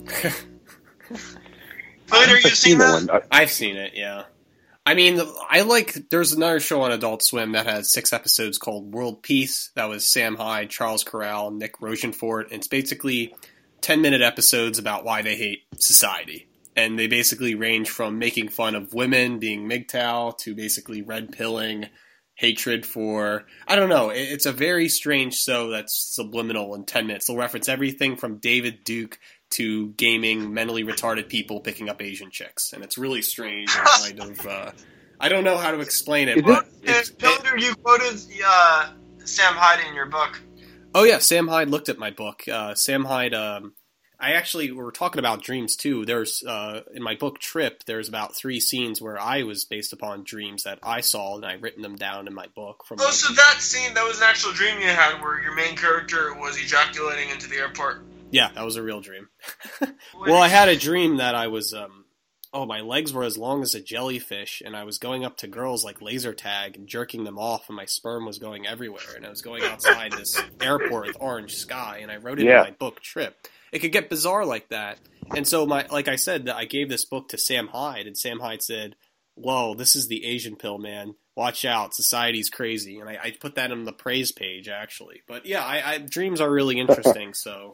Later, you've seen that? I've seen it, yeah. I mean, there's another show on Adult Swim that has 6 episodes called World Peace. That was Sam Hyde, Charles Corral, Nick Rosenfort. And it's basically 10-minute episodes about why they hate society. And they basically range from making fun of women being MGTOW to basically red pilling, hatred for, I don't know, it's a very strange show that's subliminal in 10 minutes. They'll reference everything from David Duke to gaming mentally retarded people picking up Asian chicks. And it's really strange and kind of, I don't know how to explain it. But you quoted Sam Hyde in your book. Oh yeah, Sam Hyde looked at my book. Sam Hyde, we were talking about dreams too. There's, in my book Trip, there's about 3 scenes where I was based upon dreams that I saw, and I've written them down in my book. So that scene, that was an actual dream you had where your main character was ejaculating into the airport. Yeah, that was a real dream. Well, I had a dream that I was, my legs were as long as a jellyfish, and I was going up to girls like laser tag and jerking them off, and my sperm was going everywhere, and I was going outside this airport with orange sky, and I wrote it in my book Trip. It could get bizarre like that. And so, like I said, I gave this book to Sam Hyde, and Sam Hyde said, "Whoa, this is the Asian pill, man. Watch out, society's crazy." And I put that on the praise page, actually. But yeah, dreams are really interesting, so...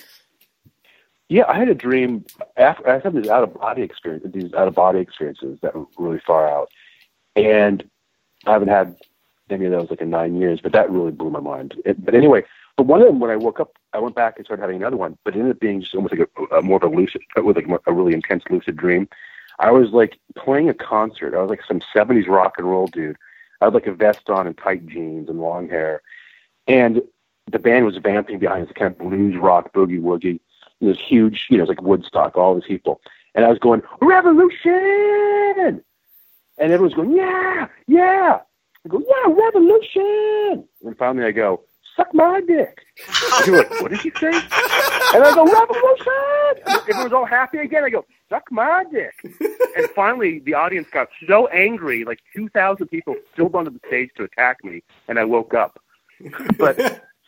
Yeah, I had a dream. I had these out-of-body experiences that were really far out. And I haven't had any of those in 9 years, but that really blew my mind. But anyway, one of them, when I woke up, I went back and started having another one, but it ended up being just almost like more of a lucid, with a really intense lucid dream. I was playing a concert. I was some 70s rock and roll dude. I had a vest on and tight jeans and long hair. And the band was vamping behind us, kind of blues rock, boogie woogie. It was huge, it was like Woodstock, all these people. And I was going, "Revolution!" And everyone's going, "Yeah, yeah." I go, "Yeah, revolution!" And finally I go, "Suck my dick." And they're like, "What did you say?" And I go, "Revolution!" And everyone's all happy again. I go, "Suck my dick." And finally the audience got so angry, 2,000 people filled onto the stage to attack me, and I woke up. But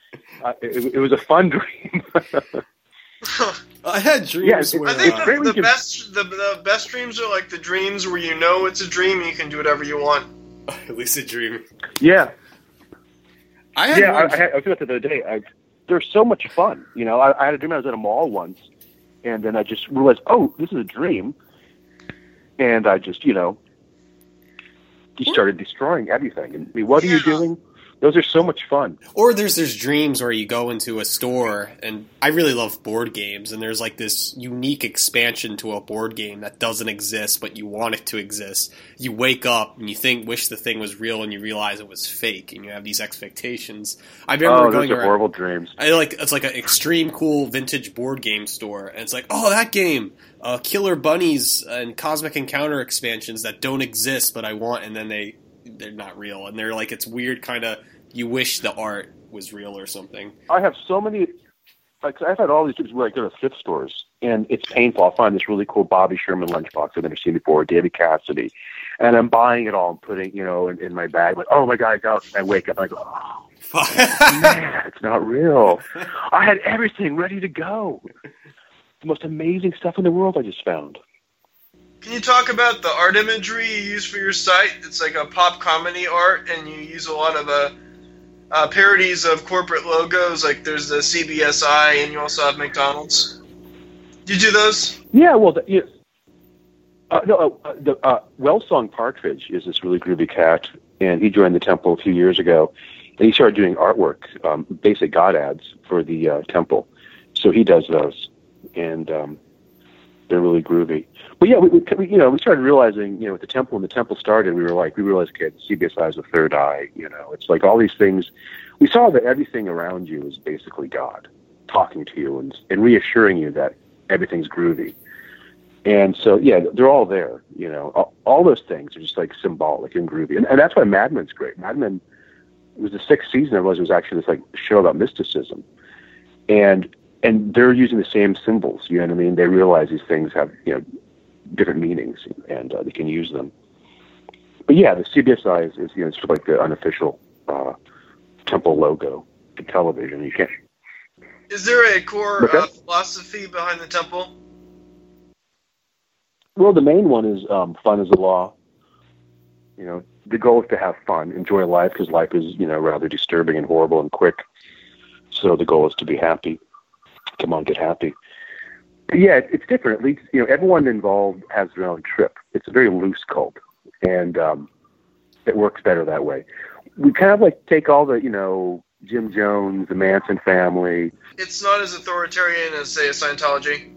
it was a fun dream. I had dreams where... I think the best dreams are the dreams where it's a dream and you can do whatever you want. At least a dream. Yeah. I was doing that the other day. They're so much fun. I had a dream I was at a mall once, and then I just realized, oh, this is a dream. And I just, started destroying everything. And what are you doing? Those are so much fun. Or there's dreams where you go into a store, and I really love board games, and there's this unique expansion to a board game that doesn't exist, but you want it to exist. You wake up and you wish the thing was real, and you realize it was fake, and you have these expectations. I remember going around. Horrible dreams. It's an extreme cool vintage board game store, and it's that game, Killer Bunnies and Cosmic Encounter expansions that don't exist, but I want, and then they're not real, and they're it's weird kind of, you wish the art was real or something. I have so many, I've had all these trips where I go to thrift stores, and it's painful. I'll find this really cool Bobby Sherman lunchbox I've never seen before, David Cassidy, and I'm buying it all and putting, in my bag, oh my God, I wake up and I go, oh, man, it's not real. I had everything ready to go. The most amazing stuff in the world I just found. Can you talk about the art imagery you use for your site? It's a pop comedy art, and you use a lot of parodies of corporate logos. There's the CBSI, and you also have McDonald's. Do you do those? Yeah, well, Wellsong Partridge is this really groovy cat, and he joined the temple a few years ago, and he started doing artwork, basic God ads for the temple. So he does those, and They're really groovy. But yeah, we started realizing, with the temple, when the temple started, we realized, okay, the CBSI is a third eye. It's like all these things. We saw that everything around you is basically God talking to you and reassuring you that everything's groovy. And so, yeah, they're all there. All those things are just like symbolic and groovy. And that's why Mad Men's great. Mad Men, it was the sixth season. It was actually this like show about mysticism. And they're using the same symbols, you know what I mean? They realize these things have, different meanings, and they can use them. But yeah, the CBSI is sort of like the unofficial temple logo to television. You can't. Is there a core philosophy behind the temple? Well, the main one is fun is the law. The goal is to have fun, enjoy life, because life is, rather disturbing and horrible and quick. So the goal is to be happy. Come on, get happy. But yeah, it's different. At least, everyone involved has their own trip. It's a very loose cult, and it works better that way. We kind of like take all the, Jim Jones, the Manson family. It's not as authoritarian as, say, a Scientology.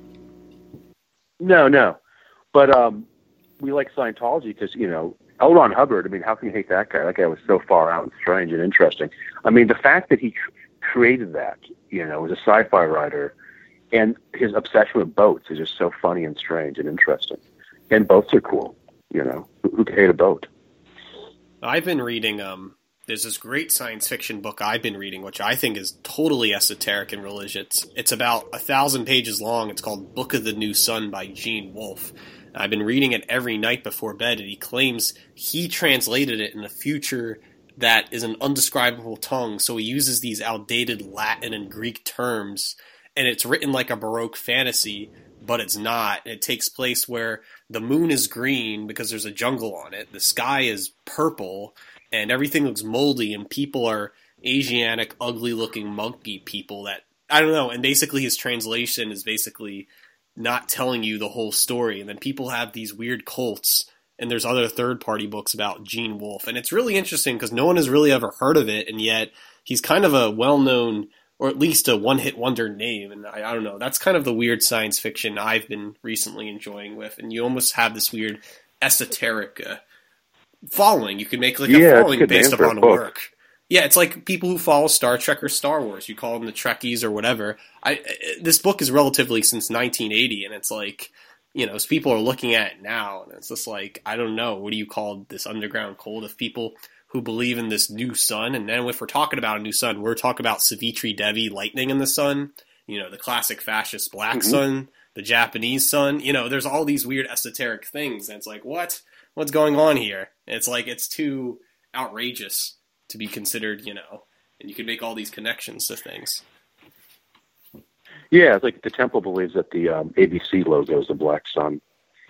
No. But we like Scientology because, L. Ron Hubbard, I mean, how can you hate that guy? That guy was so far out and strange and interesting. I mean, the fact that he created that, as a sci-fi writer, and his obsession with boats is just so funny and strange and interesting. And boats are cool, Who could hate a boat? I've been reading, there's this great science fiction book I've been reading, which I think is totally esoteric and religious. It's about 1,000 pages long. It's called Book of the New Sun by Gene Wolfe. I've been reading it every night before bed, and he claims he translated it in a future that is an undescribable tongue, so he uses these outdated Latin and Greek terms, and it's written like a Baroque fantasy, but it's not. It takes place where the moon is green because there's a jungle on it, the sky is purple, and everything looks moldy, and people are Asiatic, ugly-looking monkey people that, I don't know, and basically his translation is basically not telling you the whole story, and then people have these weird cults, and there's other third-party books about Gene Wolfe, and it's really interesting because no one has really ever heard of it, and yet he's kind of a well-known, or at least a one-hit wonder name, and I don't know, that's kind of the weird science fiction I've been recently enjoying with, and you almost have this weird esoteric following. You could make like a following based upon work. Yeah, it's like people who follow Star Trek or Star Wars. You call them the Trekkies or whatever. This book is relatively since 1980, and it's like, as people are looking at it now, and it's just like, I don't know, what do you call this underground cult of people who believe in this new sun? And then if we're talking about a new sun, we're talking about Savitri Devi, lightning in the sun, the classic fascist black sun, the Japanese sun. There's all these weird esoteric things, and it's like, what's going on here? And it's like, it's too outrageous to be considered, and you can make all these connections to things. Yeah, it's like the temple believes that the ABC logo is the black sun.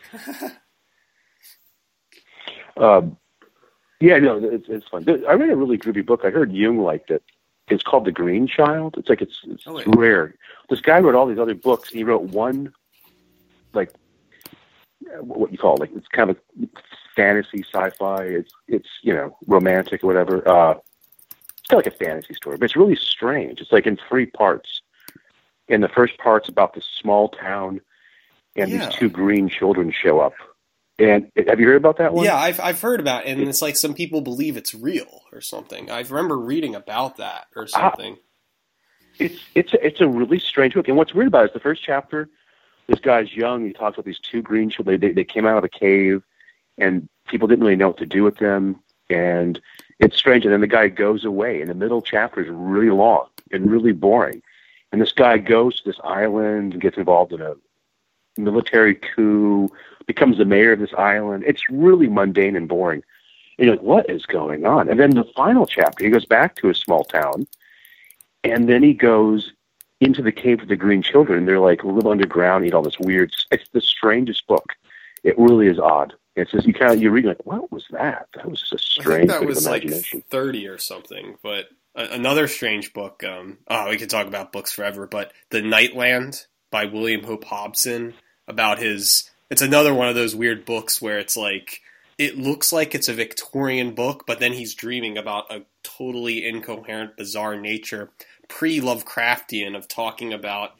It's fun. I read a really groovy book. I heard Jung liked it. It's called The Green Child. It's like it's rare. This guy wrote all these other books. And he wrote one, like what you call it, like it's kind of fantasy, sci-fi. It's romantic or whatever. It's kind of like a fantasy story, but it's really strange. It's like in 3 parts. And the first part's about this small town, and these 2 green children show up. And have you heard about that one? Yeah, I've heard about it, and it's like some people believe it's real or something. I remember reading about that or something. It's a really strange book. And what's weird about it is the first chapter, this guy's young. He talks about these 2 green children. They came out of a cave, and people didn't really know what to do with them. And it's strange. And then the guy goes away. And the middle chapter is really long and really boring. And this guy goes to this island and gets involved in a military coup, becomes the mayor of this island. It's really mundane and boring. And you're like, what is going on? And then the final chapter, he goes back to his small town, and then he goes into the cave with the green children, and they're like live underground, eat all this weird. It's the strangest book. It really is odd. It's just you read like, what was that? That was just a strange thing of imagination. Like 30 or something, but. Another strange book, we could talk about books forever, but The Nightland by William Hope Hobson, about it's another one of those weird books where it's like, it looks like it's a Victorian book, but then he's dreaming about a totally incoherent, bizarre nature, pre-Lovecraftian, of talking about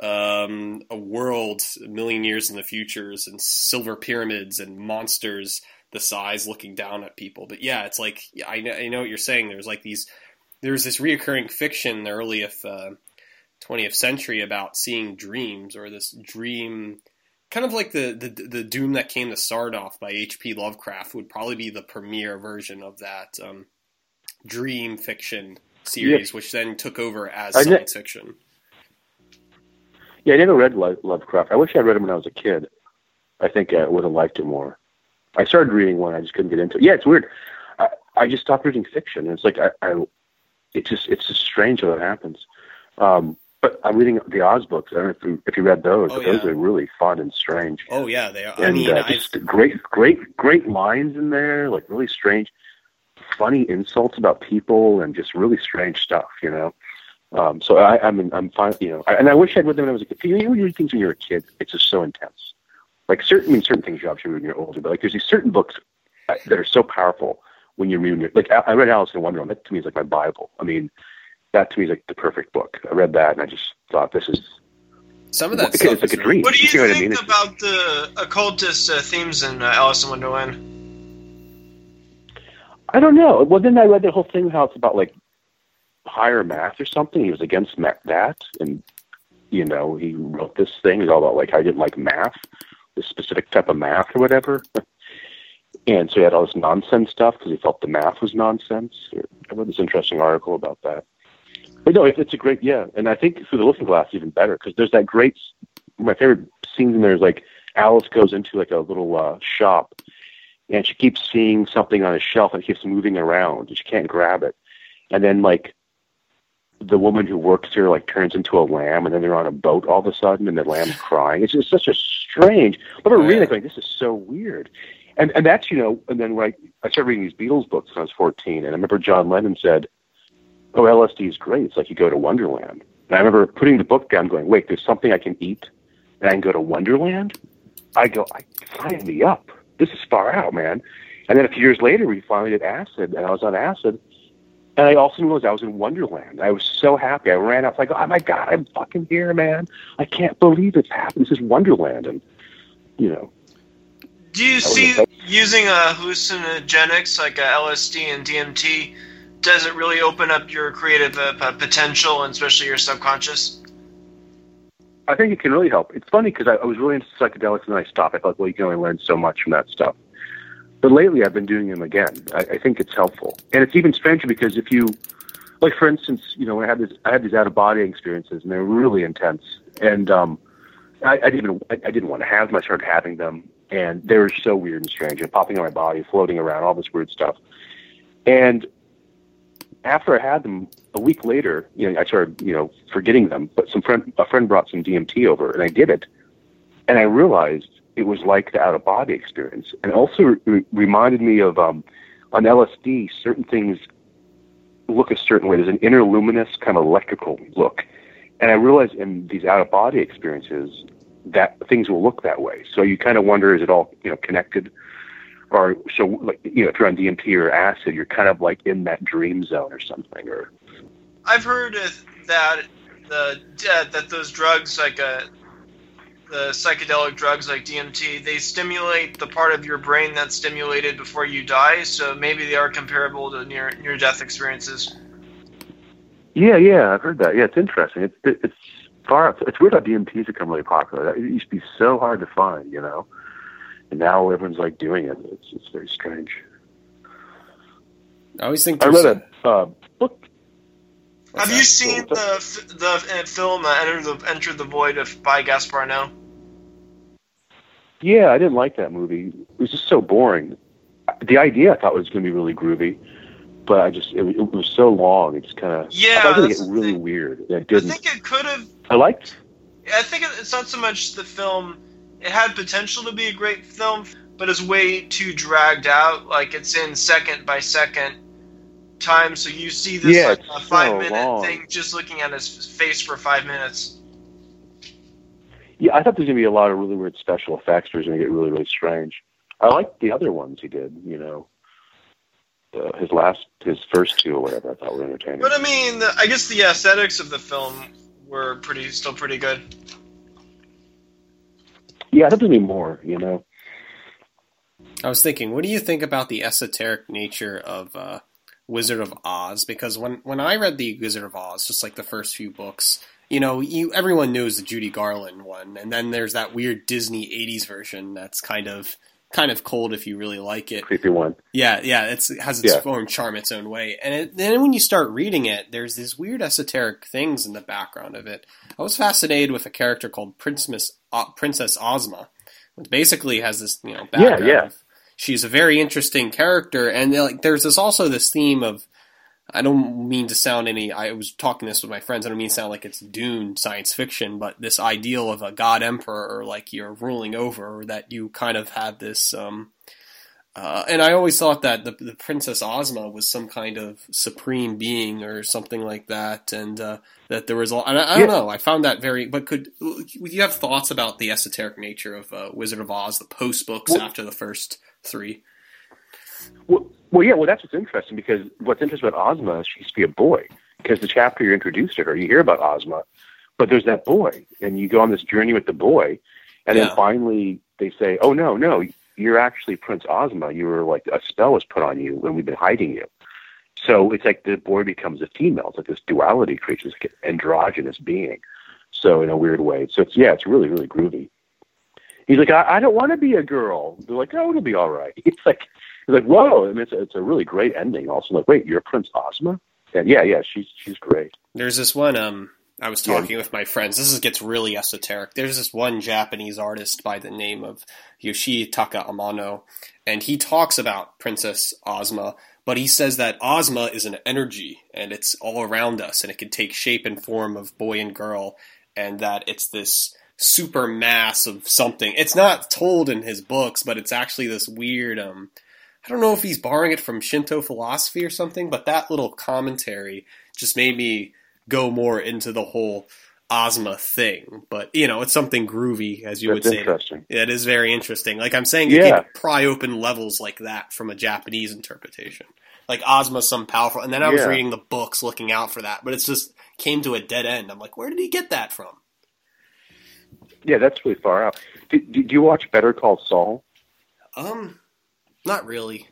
a world a million years in the futures and silver pyramids and monsters the size looking down at people. But yeah, it's like, I know what you're saying. There's this reoccurring fiction in the early 20th century about seeing dreams, or this dream, kind of like the Doom That Came to Stardust by H.P. Lovecraft would probably be the premier version of that dream fiction series, which then took over as science fiction. Yeah, I never read Lovecraft. I wish I had read him when I was a kid. I think I would have liked it more. I started reading one, I just couldn't get into it. Yeah, it's weird. I just stopped reading fiction. It's like it's just strange how that happens. But I'm reading the Oz books. I don't know if you read those. Oh, but those are really fun and strange. Oh yeah, they are. And just great lines in there, like really strange, funny insults about people, and just really strange stuff. So I'm fine. And I wish I'd read them when I was a kid. You read things when you're a kid. It's just so intense. Like certain things you obviously read when you're older, but like there's these certain books that are so powerful when you're reading. Like I read Alice in Wonderland. That to me is like my Bible. I mean, that to me is like the perfect book. I read that and I just thought, this is some of that it's stuff. Like a dream. What do you think what about the occultist themes in Alice in Wonderland? I don't know. Well, then I read the whole thing how it's about like higher math or something. He was against that, and he wrote this thing. It's all about like I didn't like math, this specific type of math or whatever. And so he had all this nonsense stuff because he felt the math was nonsense. I read this interesting article about that. But no, it's a great, and I think Through the Looking Glass is even better because there's that great, my favorite scenes in there is like Alice goes into like a little shop and she keeps seeing something on a shelf and it keeps moving around and she can't grab it. And then like the woman who works here like turns into a lamb and then they're on a boat all of a sudden and the lamb's crying. It's just such a strange, I remember reading it going, this is so weird. And that's, and then when I started reading these Beatles books when I was 14 and I remember John Lennon said, oh, LSD is great. It's like you go to Wonderland. And I remember putting the book down going, wait, there's something I can eat and I can go to Wonderland? I go, sign me up. This is far out, man. And then a few years later, we finally did acid and I was on acid. And I also realized I was in Wonderland. I was so happy. I ran out. I go, oh my God, I'm fucking here, man. I can't believe it's happened. This is Wonderland. And, Do you see using hallucinogenics like LSD and DMT, does it really open up your creative potential and especially your subconscious? I think it can really help. It's funny because I was really into psychedelics and then I stopped. I thought, well, you can only learn so much from that stuff. But lately I've been doing them again. I think it's helpful. And it's even stranger because if you, like for instance, I had these out-of-body experiences and they were really intense. And I didn't want to have them. I started having them. And they were so weird and strange and popping on my body, floating around, all this weird stuff. And after I had them, a week later, I started, forgetting them. But a friend brought some DMT over, and I did it. And I realized it was like the out-of-body experience. And also reminded me of, on LSD, certain things look a certain way. There's an inner luminous kind of electrical look. And I realized in these out-of-body experiences that things will look that way. So you kind of wonder, is it all, connected? Or so, like, if you're on DMT or acid, you're kind of like in that dream zone or something. Or I've heard that that those drugs, like the psychedelic drugs like DMT, they stimulate the part of your brain that's stimulated before you die. So maybe they are comparable to near-death experiences. Yeah, I've heard that. Yeah, it's interesting. It's far. It's weird how DMT has become really popular. It used to be so hard to find, and now everyone's like doing it. It's very strange. I always think I read a book. Have you seen the film Enter the Void by Gaspar Noé? Yeah, I didn't like that movie. It was just so boring. The idea I thought was going to be really groovy, but it was so long. It just kind of I thought it was going to get really weird. It didn't. I think it could have. I think it's not so much the film. It had potential to be a great film, but it's way too dragged out. Like it's in second by second time, so you see this like a 5-minute thing just looking at his face for 5 minutes. Yeah, I thought there's going to be a lot of really weird special effects. It was going to get really, really strange. I liked the other ones he did, his first two or whatever, I thought were entertaining. But I mean, I guess the aesthetics of the film were still pretty good. Yeah, I thought there'd be more, you know. I was thinking, what do you think about the esoteric nature of Wizard of Oz? Because when I read the Wizard of Oz, just like the first few books, you know, everyone knows the Judy Garland one, and then there's that weird Disney '80s version that's kind of cold if you really like it. Creepy one. Yeah, it has its own charm, its own way. And then when you start reading it, there's these weird esoteric things in the background of it. I was fascinated with a character called Princess Ozma, which basically has this, you know, background. Yeah. She's a very interesting character, and there's also this theme of, I don't mean to sound I was talking this with my friends, I don't mean to sound like it's Dune science fiction, but this ideal of a god emperor, or like you're ruling over, or that you kind of have this, and I always thought that the Princess Ozma was some kind of supreme being or something like that, and that there was, and I don't know, I found that very, but would you have thoughts about the esoteric nature of Wizard of Oz, the post books after the first 3? Well, that's what's interesting, because what's interesting about Ozma is she used to be a boy, because the chapter you're introduced to her, you hear about Ozma, but there's that boy, and you go on this journey with the boy, and then finally they say, oh, no, you're actually Prince Ozma. You were like, a spell was put on you when we've been hiding you. So it's like the boy becomes a female. It's like this duality creature, this like androgynous being. So in a weird way. So it's really, really groovy. He's like, I don't want to be a girl. They're like, oh, it'll be all right. He's like, whoa. I mean, it's a really great ending. Also, like, wait, you're Prince Ozma? And yeah, she's great. There's this one. I was talking with my friends. This gets really esoteric. There's this one Japanese artist by the name of Yoshitaka Amano, and he talks about Princess Ozma, but he says that Ozma is an energy, and it's all around us, and it can take shape and form of boy and girl, and that it's this super mass of something. It's not told in his books, but it's actually this weird, I don't know if he's borrowing it from Shinto philosophy or something, but that little commentary just made me go more into the whole Ozma thing. But, you know, it's something groovy, as you would say. Interesting. It is very interesting. Like I'm saying, you can pry open levels like that from a Japanese interpretation. Like Ozma's some powerful, and then I was reading the books looking out for that, but it's just came to a dead end. I'm like, where did he get that from? Yeah, that's really far out. Do you watch Better Call Saul? Not really.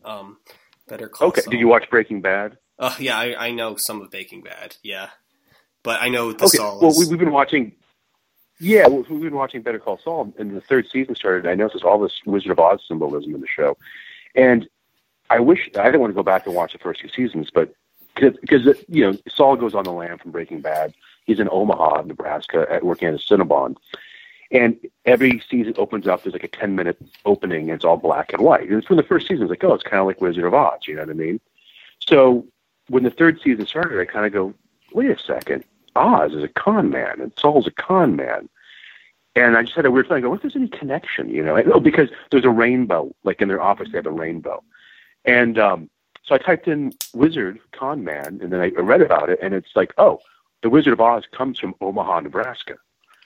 Better Call Saul. Okay, did you watch Breaking Bad? Yeah, I know some of Breaking Bad, yeah. But I know the Saul is... Well, we've been watching... Yeah, we've been watching Better Call Saul, and the 3rd season started, and I noticed all this Wizard of Oz symbolism in the show. And I didn't want to go back and watch the first 2 seasons, but... Because, you know, Saul goes on the lam from Breaking Bad. He's in Omaha, Nebraska, working at a Cinnabon. And every season opens up, there's like a 10-minute opening, and it's all black and white. And from the first season, it's like, oh, it's kind of like Wizard of Oz, you know what I mean? So when the 3rd season started, I kind of go, wait a second, Oz is a con man, and Saul's a con man. And I just had a weird thing. I go, what if there's any connection, you know? No, because there's a rainbow, like in their office, they have a rainbow. And so I typed in Wizard, con man, and then I read about it, and it's like, oh, the Wizard of Oz comes from Omaha, Nebraska.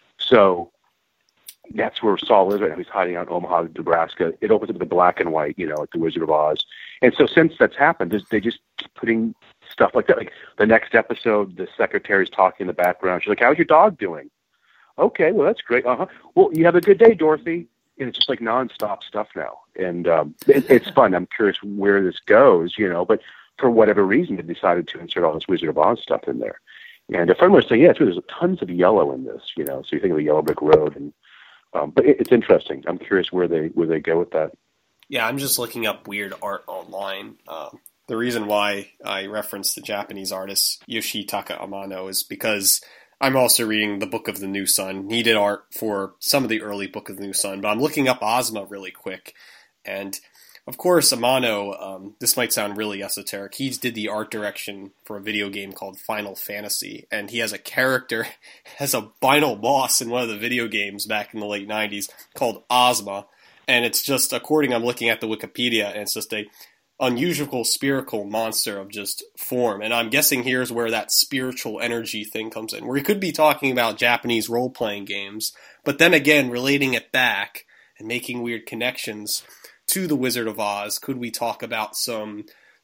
So that's where Saul is right now. He's hiding out in Omaha, Nebraska. It opens up with the black and white, you know, like the Wizard of Oz. And so since that's happened, they just keep putting stuff like that. Like the next episode, the secretary's talking in the background. She's like, how's your dog doing? Okay, well, that's great. Well, you have a good day, Dorothy. And it's just like nonstop stuff now. And it's fun. I'm curious where this goes, you know, but for whatever reason, they decided to insert all this Wizard of Oz stuff in there. And a friend was saying, yeah, it's true, there's tons of yellow in this, you know, so you think of the Yellow Brick Road. And but it's interesting. I'm curious where they go with that. Yeah, I'm just looking up weird art online. The reason why I referenced the Japanese artist Yoshitaka Amano is because I'm also reading the Book of the New Sun. He did art for some of the early Book of the New Sun, but I'm looking up Ozma really quick. And, of course, Amano, this might sound really esoteric, he did the art direction for a video game called Final Fantasy, and he has a character, has a final boss in one of the video games back in the late 90s called Ozma, and it's just, I'm looking at the Wikipedia, and it's just a unusual spherical monster of just form. And I'm guessing here's where that spiritual energy thing comes in, where we could be talking about Japanese role-playing games, but then again, relating it back and making weird connections to the Wizard of Oz. Could we talk about some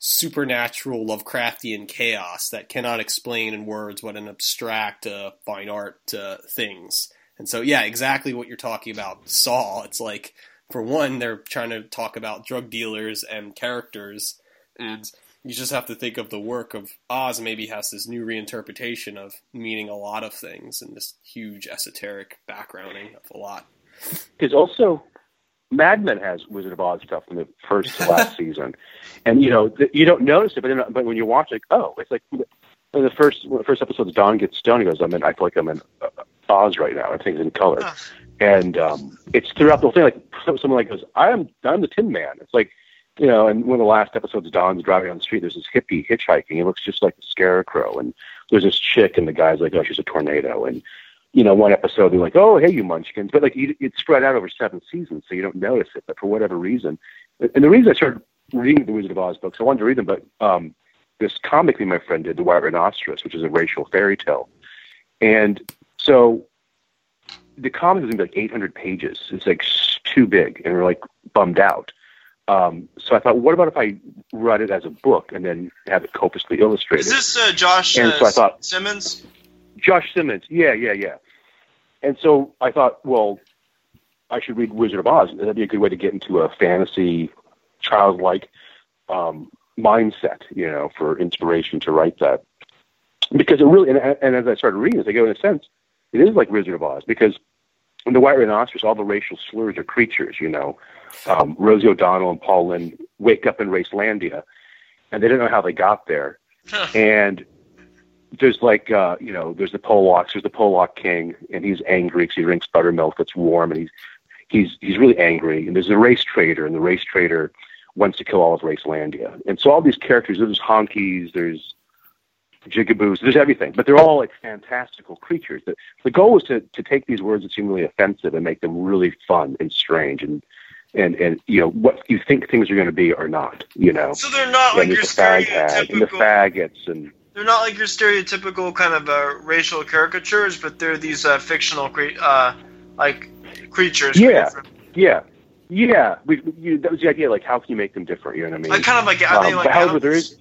supernatural Lovecraftian chaos that cannot explain in words what an abstract fine art things. And so, yeah, exactly what you're talking about, Saw. It's like, for one, they're trying to talk about drug dealers and characters, and you just have to think of the work of Oz maybe has this new reinterpretation of meaning a lot of things and this huge esoteric backgrounding of a lot. Because also, Mad Men has Wizard of Oz stuff from the first to last season, and you don't notice it, but when you watch it, it's like in the first episode, Don gets stoned. He goes, I feel like I'm in Oz right now. I think it's in color, and it's throughout the whole thing. Like someone like goes, I'm the Tin Man. It's like, and one of the last episodes, Don's driving on the street. There's this hippie hitchhiking. He looks just like a scarecrow, and there's this chick, and the guy's like, oh, she's a tornado, and one episode they're like, oh, hey, you munchkins. But like it's spread out over 7 seasons, so you don't notice it. But for whatever reason, and the reason I started reading the Wizard of Oz books, I wanted to read them, but this comic me and my friend did, The White Rhinoceros, which is a racial fairy tale. And so the comic is going to be like 800 pages. It's like too big, and we're like bummed out. So I thought, what about if I write it as a book and then have it copiously illustrated? Is this Josh and so I thought, Simmons? Josh Simmons, yeah. And so I thought, well, I should read Wizard of Oz. That'd be a good way to get into a fantasy, childlike mindset, for inspiration to write that. Because it really, and as I started reading this, I go, in a sense, it is like Wizard of Oz, because in The White Rhinoceros, all the racial slurs are creatures, Rosie O'Donnell and Paul Lynde wake up in Racelandia, and they don't know how they got there. And there's like, there's the Polacks. There's the Polack king, and he's angry because he drinks buttermilk that's warm, and he's really angry. And there's the race trader, and the race trader wants to kill all of Racelandia. And so all these characters, there's honkies, there's jigaboos, there's everything, but they're all like fantastical creatures. The goal is to take these words that seem really offensive and make them really fun and strange, and what you think things are going to be or not. So they're not like your stereotypical and the faggots and. They're not like your stereotypical kind of racial caricatures, but they're these fictional like creatures. Yeah. That was the idea. Like, how can you make them different? You know what I mean? Like kind of like, are they like however, there's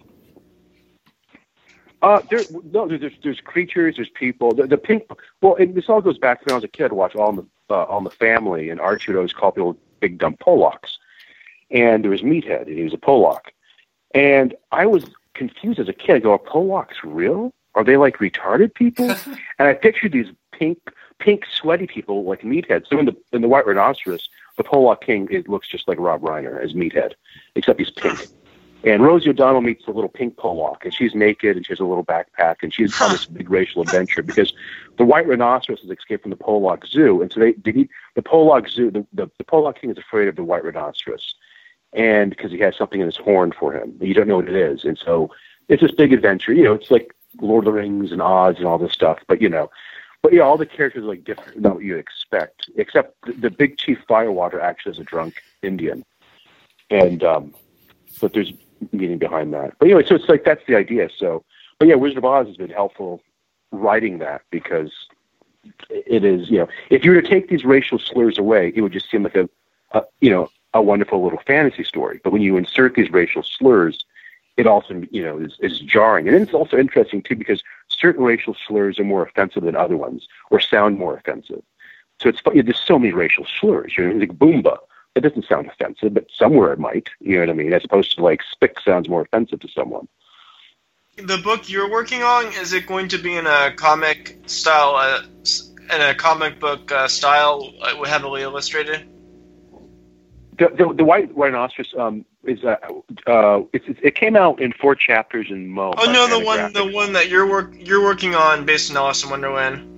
creatures, there's people. The pink. Well, and this all goes back to when I was a kid. I watched All in the Family, and Archie would always call people big dumb Polacks. And there was Meathead, and he was a Polack. And I was confused as a kid. I go, are Polacks real? Are they like retarded people? And I pictured these pink, sweaty people like Meathead. So in the White Rhinoceros, the Polack king, it looks just like Rob Reiner as Meathead, except he's pink. And Rosie O'Donnell meets the little pink Polack, and she's naked, and she has a little backpack, and she's on this big racial adventure because the White Rhinoceros has escaped from the Polack Zoo, and so they need the Polack Zoo. The Polack king is afraid of the White Rhinoceros, and because he has something in his horn for him, you don't know what it is, and so it's this big adventure. It's like Lord of the Rings and Oz and all this stuff, but all the characters are like different than what you expect, except the big chief Firewater actually is a drunk Indian, and but there's meaning behind that. But anyway, so it's like that's the idea. So, but yeah, Wizard of Oz has been helpful writing that because it is, if you were to take these racial slurs away, it would just seem like a wonderful little fantasy story. But when you insert these racial slurs, it also, is jarring. And then it's also interesting too because certain racial slurs are more offensive than other ones or sound more offensive. So it's funny, there's so many racial slurs. Like Boomba. It doesn't sound offensive, but somewhere it might. You know what I mean? As opposed to like Spick sounds more offensive to someone. The book you're working on, is it going to be in a comic style, in a comic book style, heavily illustrated? The White Rhinoceros is it came out in 4 chapters in Mo. Oh no, the one that you're working on based on Alice in Wonderland.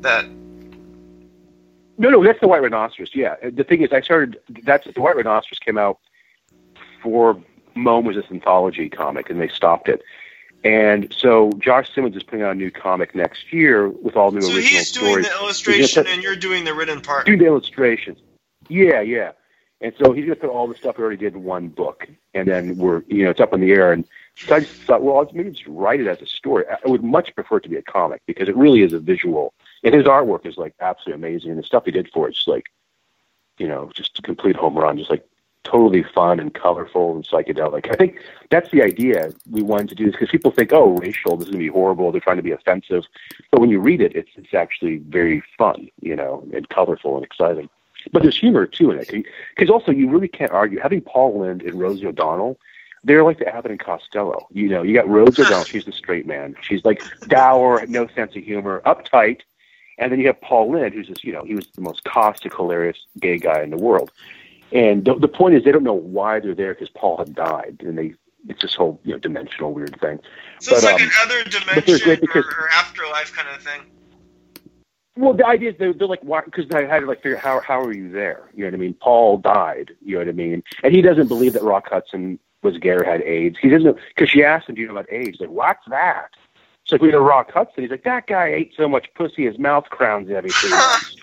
No, that's the White Rhinoceros. Yeah, the thing is, the White Rhinoceros came out for Mo was this anthology comic, and they stopped it. And so Josh Simmons is putting out a new comic next year with all new original stories. So he's doing the illustration, and you're doing the written part. Doing the illustrations. Yeah. And so he's going to put all the stuff we already did in one book, and then it's up in the air. And so I just thought, well, maybe just write it as a story. I would much prefer it to be a comic because it really is a visual. And his artwork is like absolutely amazing. And the stuff he did for it's like, just a complete home run, just like totally fun and colorful and psychedelic. I think that's the idea we wanted to do, because people think, oh, racial, this is going to be horrible, they're trying to be offensive. But when you read it, it's actually very fun, and colorful and exciting. But there's humor, too, in it. Because also, you really can't argue. Having Paul Lynde and Rosie O'Donnell, they're like the Abbott and Costello. You got Rosie O'Donnell, she's the straight man. She's like dour, no sense of humor, uptight. And then you have Paul Lynde, who's just, he was the most caustic, hilarious gay guy in the world. And the point is, they don't know why they're there, because Paul had died, and it's this whole dimensional weird thing. So it's like another dimension or afterlife kind of thing. Well, the idea is they're like, why? Because I had to figure how are you there? You know what I mean? Paul died. You know what I mean? And he doesn't believe that Rock Hudson was gay or had AIDS. He doesn't, because she asked him, "Do you know about AIDS?" He's like, "What's that?" So we know Rock Hudson. He's like, "That guy ate so much pussy, his mouth crowns every 3 months."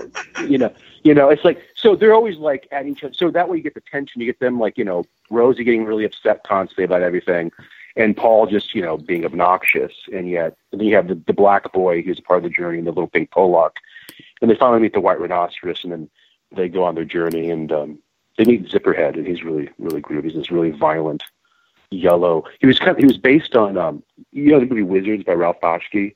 It's like, so they're always like at each other. So that way you get the tension. You get them Rosie getting really upset constantly about everything, and Paul just, being obnoxious. And then you have the black boy who's a part of the journey, and the little pink Pollock. And they finally meet the white rhinoceros, and then they go on their journey, and they meet Zipperhead, and he's really, really groovy. He's this really violent yellow. He was based on, the movie Wizards by Ralph Bakshi.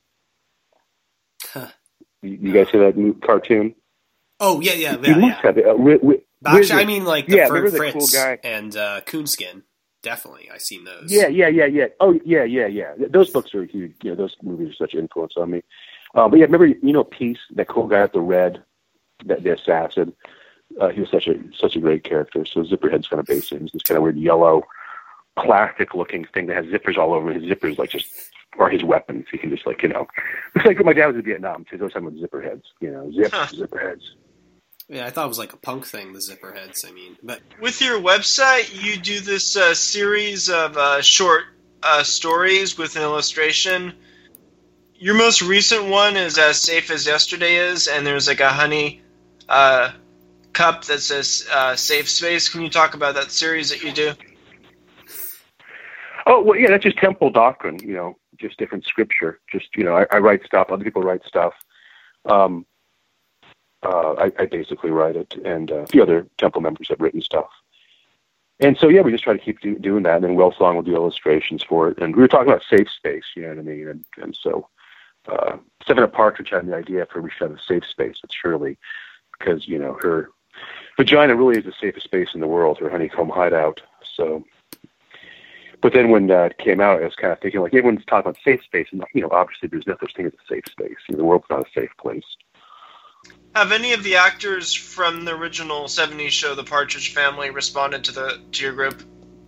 Huh. You guys see that cartoon? Oh, yeah. You must have it. Bakshi, I mean, like the Fritz Fritz cool guy. and Coonskin. Definitely, I've seen those. Yeah. Oh, yeah. Those books are huge. Those movies are such an influence on me. But yeah, remember, Peace, that cool guy with the red, the assassin. He was such a great character. So Zipperhead's kind of based on him. He's this kind of weird yellow, plastic-looking thing that has zippers all over. His zippers are his weapons. He can just It's like when my dad was in Vietnam. So he was talking about zipperheads. Zipperheads. Yeah, I thought it was like a punk thing, the Zipperheads. But with your website, you do this series of short stories with an illustration. Your most recent one is As Safe as Yesterday Is, and there's like a honey cup that says Safe Space. Can you talk about that series that you do? Oh, well, yeah, that's just temple doctrine, just different scripture. Just, I write stuff, other people write stuff. I basically write it, and a few other temple members have written stuff. And so, yeah, we just try to keep doing that, and then Wellsong will do illustrations for it. And we were talking about safe space, you know what I mean? And so Seven Up Partridge had the idea for we should have a safe space with Shirley, because, her vagina really is the safest space in the world, her honeycomb hideout. So, but then when it came out, I was kind of thinking, like, everyone's talking about safe space, and, obviously there's no such thing as a safe space. The world's not a safe place. Have any of the actors from the original 70s show, The Partridge Family, responded to your group?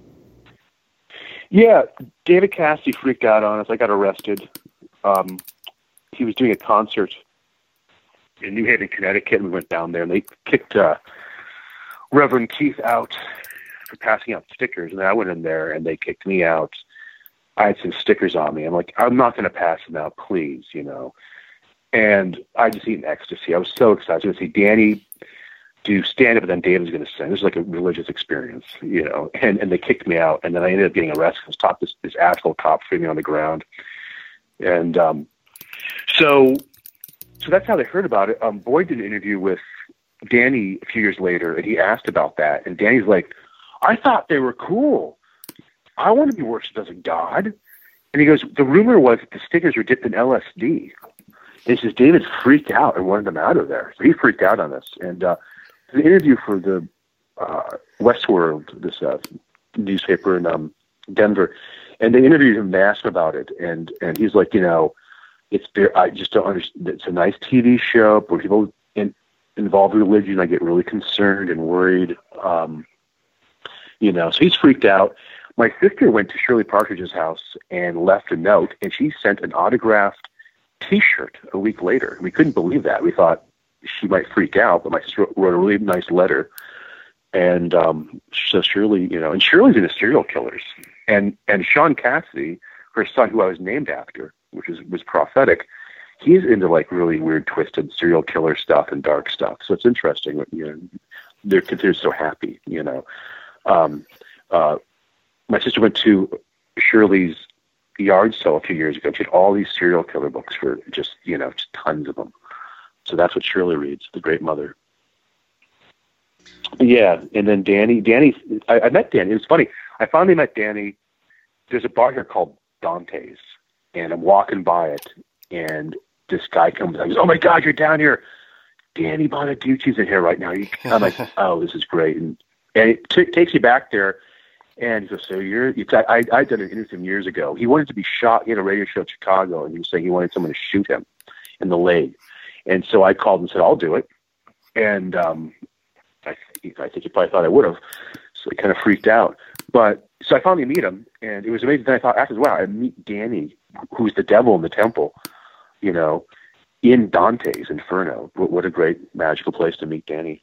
Yeah, David Cassidy freaked out on us. I got arrested. He was doing a concert in New Haven, Connecticut, and we went down there, and they kicked Reverend Keith out for passing out stickers, and I went in there, and they kicked me out. I had some stickers on me. I'm like, I'm not going to pass them out, please, And I just eaten ecstasy. I was so excited to see Danny do stand-up, and then David's going to sing. This is like a religious experience, and they kicked me out, and then I ended up getting arrested. This asshole cop threw me on the ground. And so that's how they heard about it. Boyd did an interview with Danny a few years later, and he asked about that. And Danny's like, I thought they were cool. I want to be worshipped as a god. And he goes, the rumor was that the stickers were dipped in LSD. And he says, David freaked out and wanted them out of there. So he freaked out on this. And the interview for the Westworld, this newspaper in Denver, and they interviewed him and they asked him about it. And he's like, it's there. I just don't understand. It's a nice TV show, but when people involved in religion, I get really concerned and worried. So he's freaked out. My sister went to Shirley Partridge's house and left a note, and she sent an autographed T-shirt a week later. We couldn't believe that. We thought she might freak out, but my sister wrote a really nice letter. And so Shirley, and Shirley's into serial killers. And Sean Cassidy, her son, who I was named after, which was prophetic, he's into like really weird, twisted serial killer stuff and dark stuff. So it's interesting. They're considered so happy. My sister went to Shirley's yard sale a few years ago. She had all these serial killer books for just tons of them. So that's what Shirley reads, The Great Mother. Yeah, and then Danny, I met Danny. It was funny. I finally met Danny. There's a bar here called Dante's, and I'm walking by it, and this guy comes up and goes, "Oh my God, you're down here. Danny Bonaducci's in here right now." I'm like, "Oh, this is great." And it takes you back there, and he goes, "So I'd done an interview with him years ago. He wanted to be shot. He had a radio show in Chicago, and he was saying he wanted someone to shoot him in the leg. And so I called and said, I'll do it. And I think he probably thought I would have. So he kind of freaked out. But so I finally meet him, and it was amazing. Then I thought after, wow, I meet Danny, who's the devil in the temple, in Dante's Inferno. What a great magical place to meet Danny.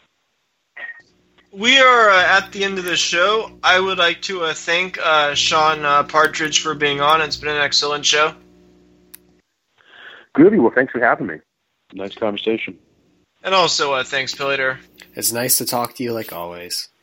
We are at the end of the show. I would like to thank Sean Partridge for being on. It's been an excellent show. Groovy. Well, thanks for having me. Nice conversation. And also, thanks, Pillator. It's nice to talk to you like always.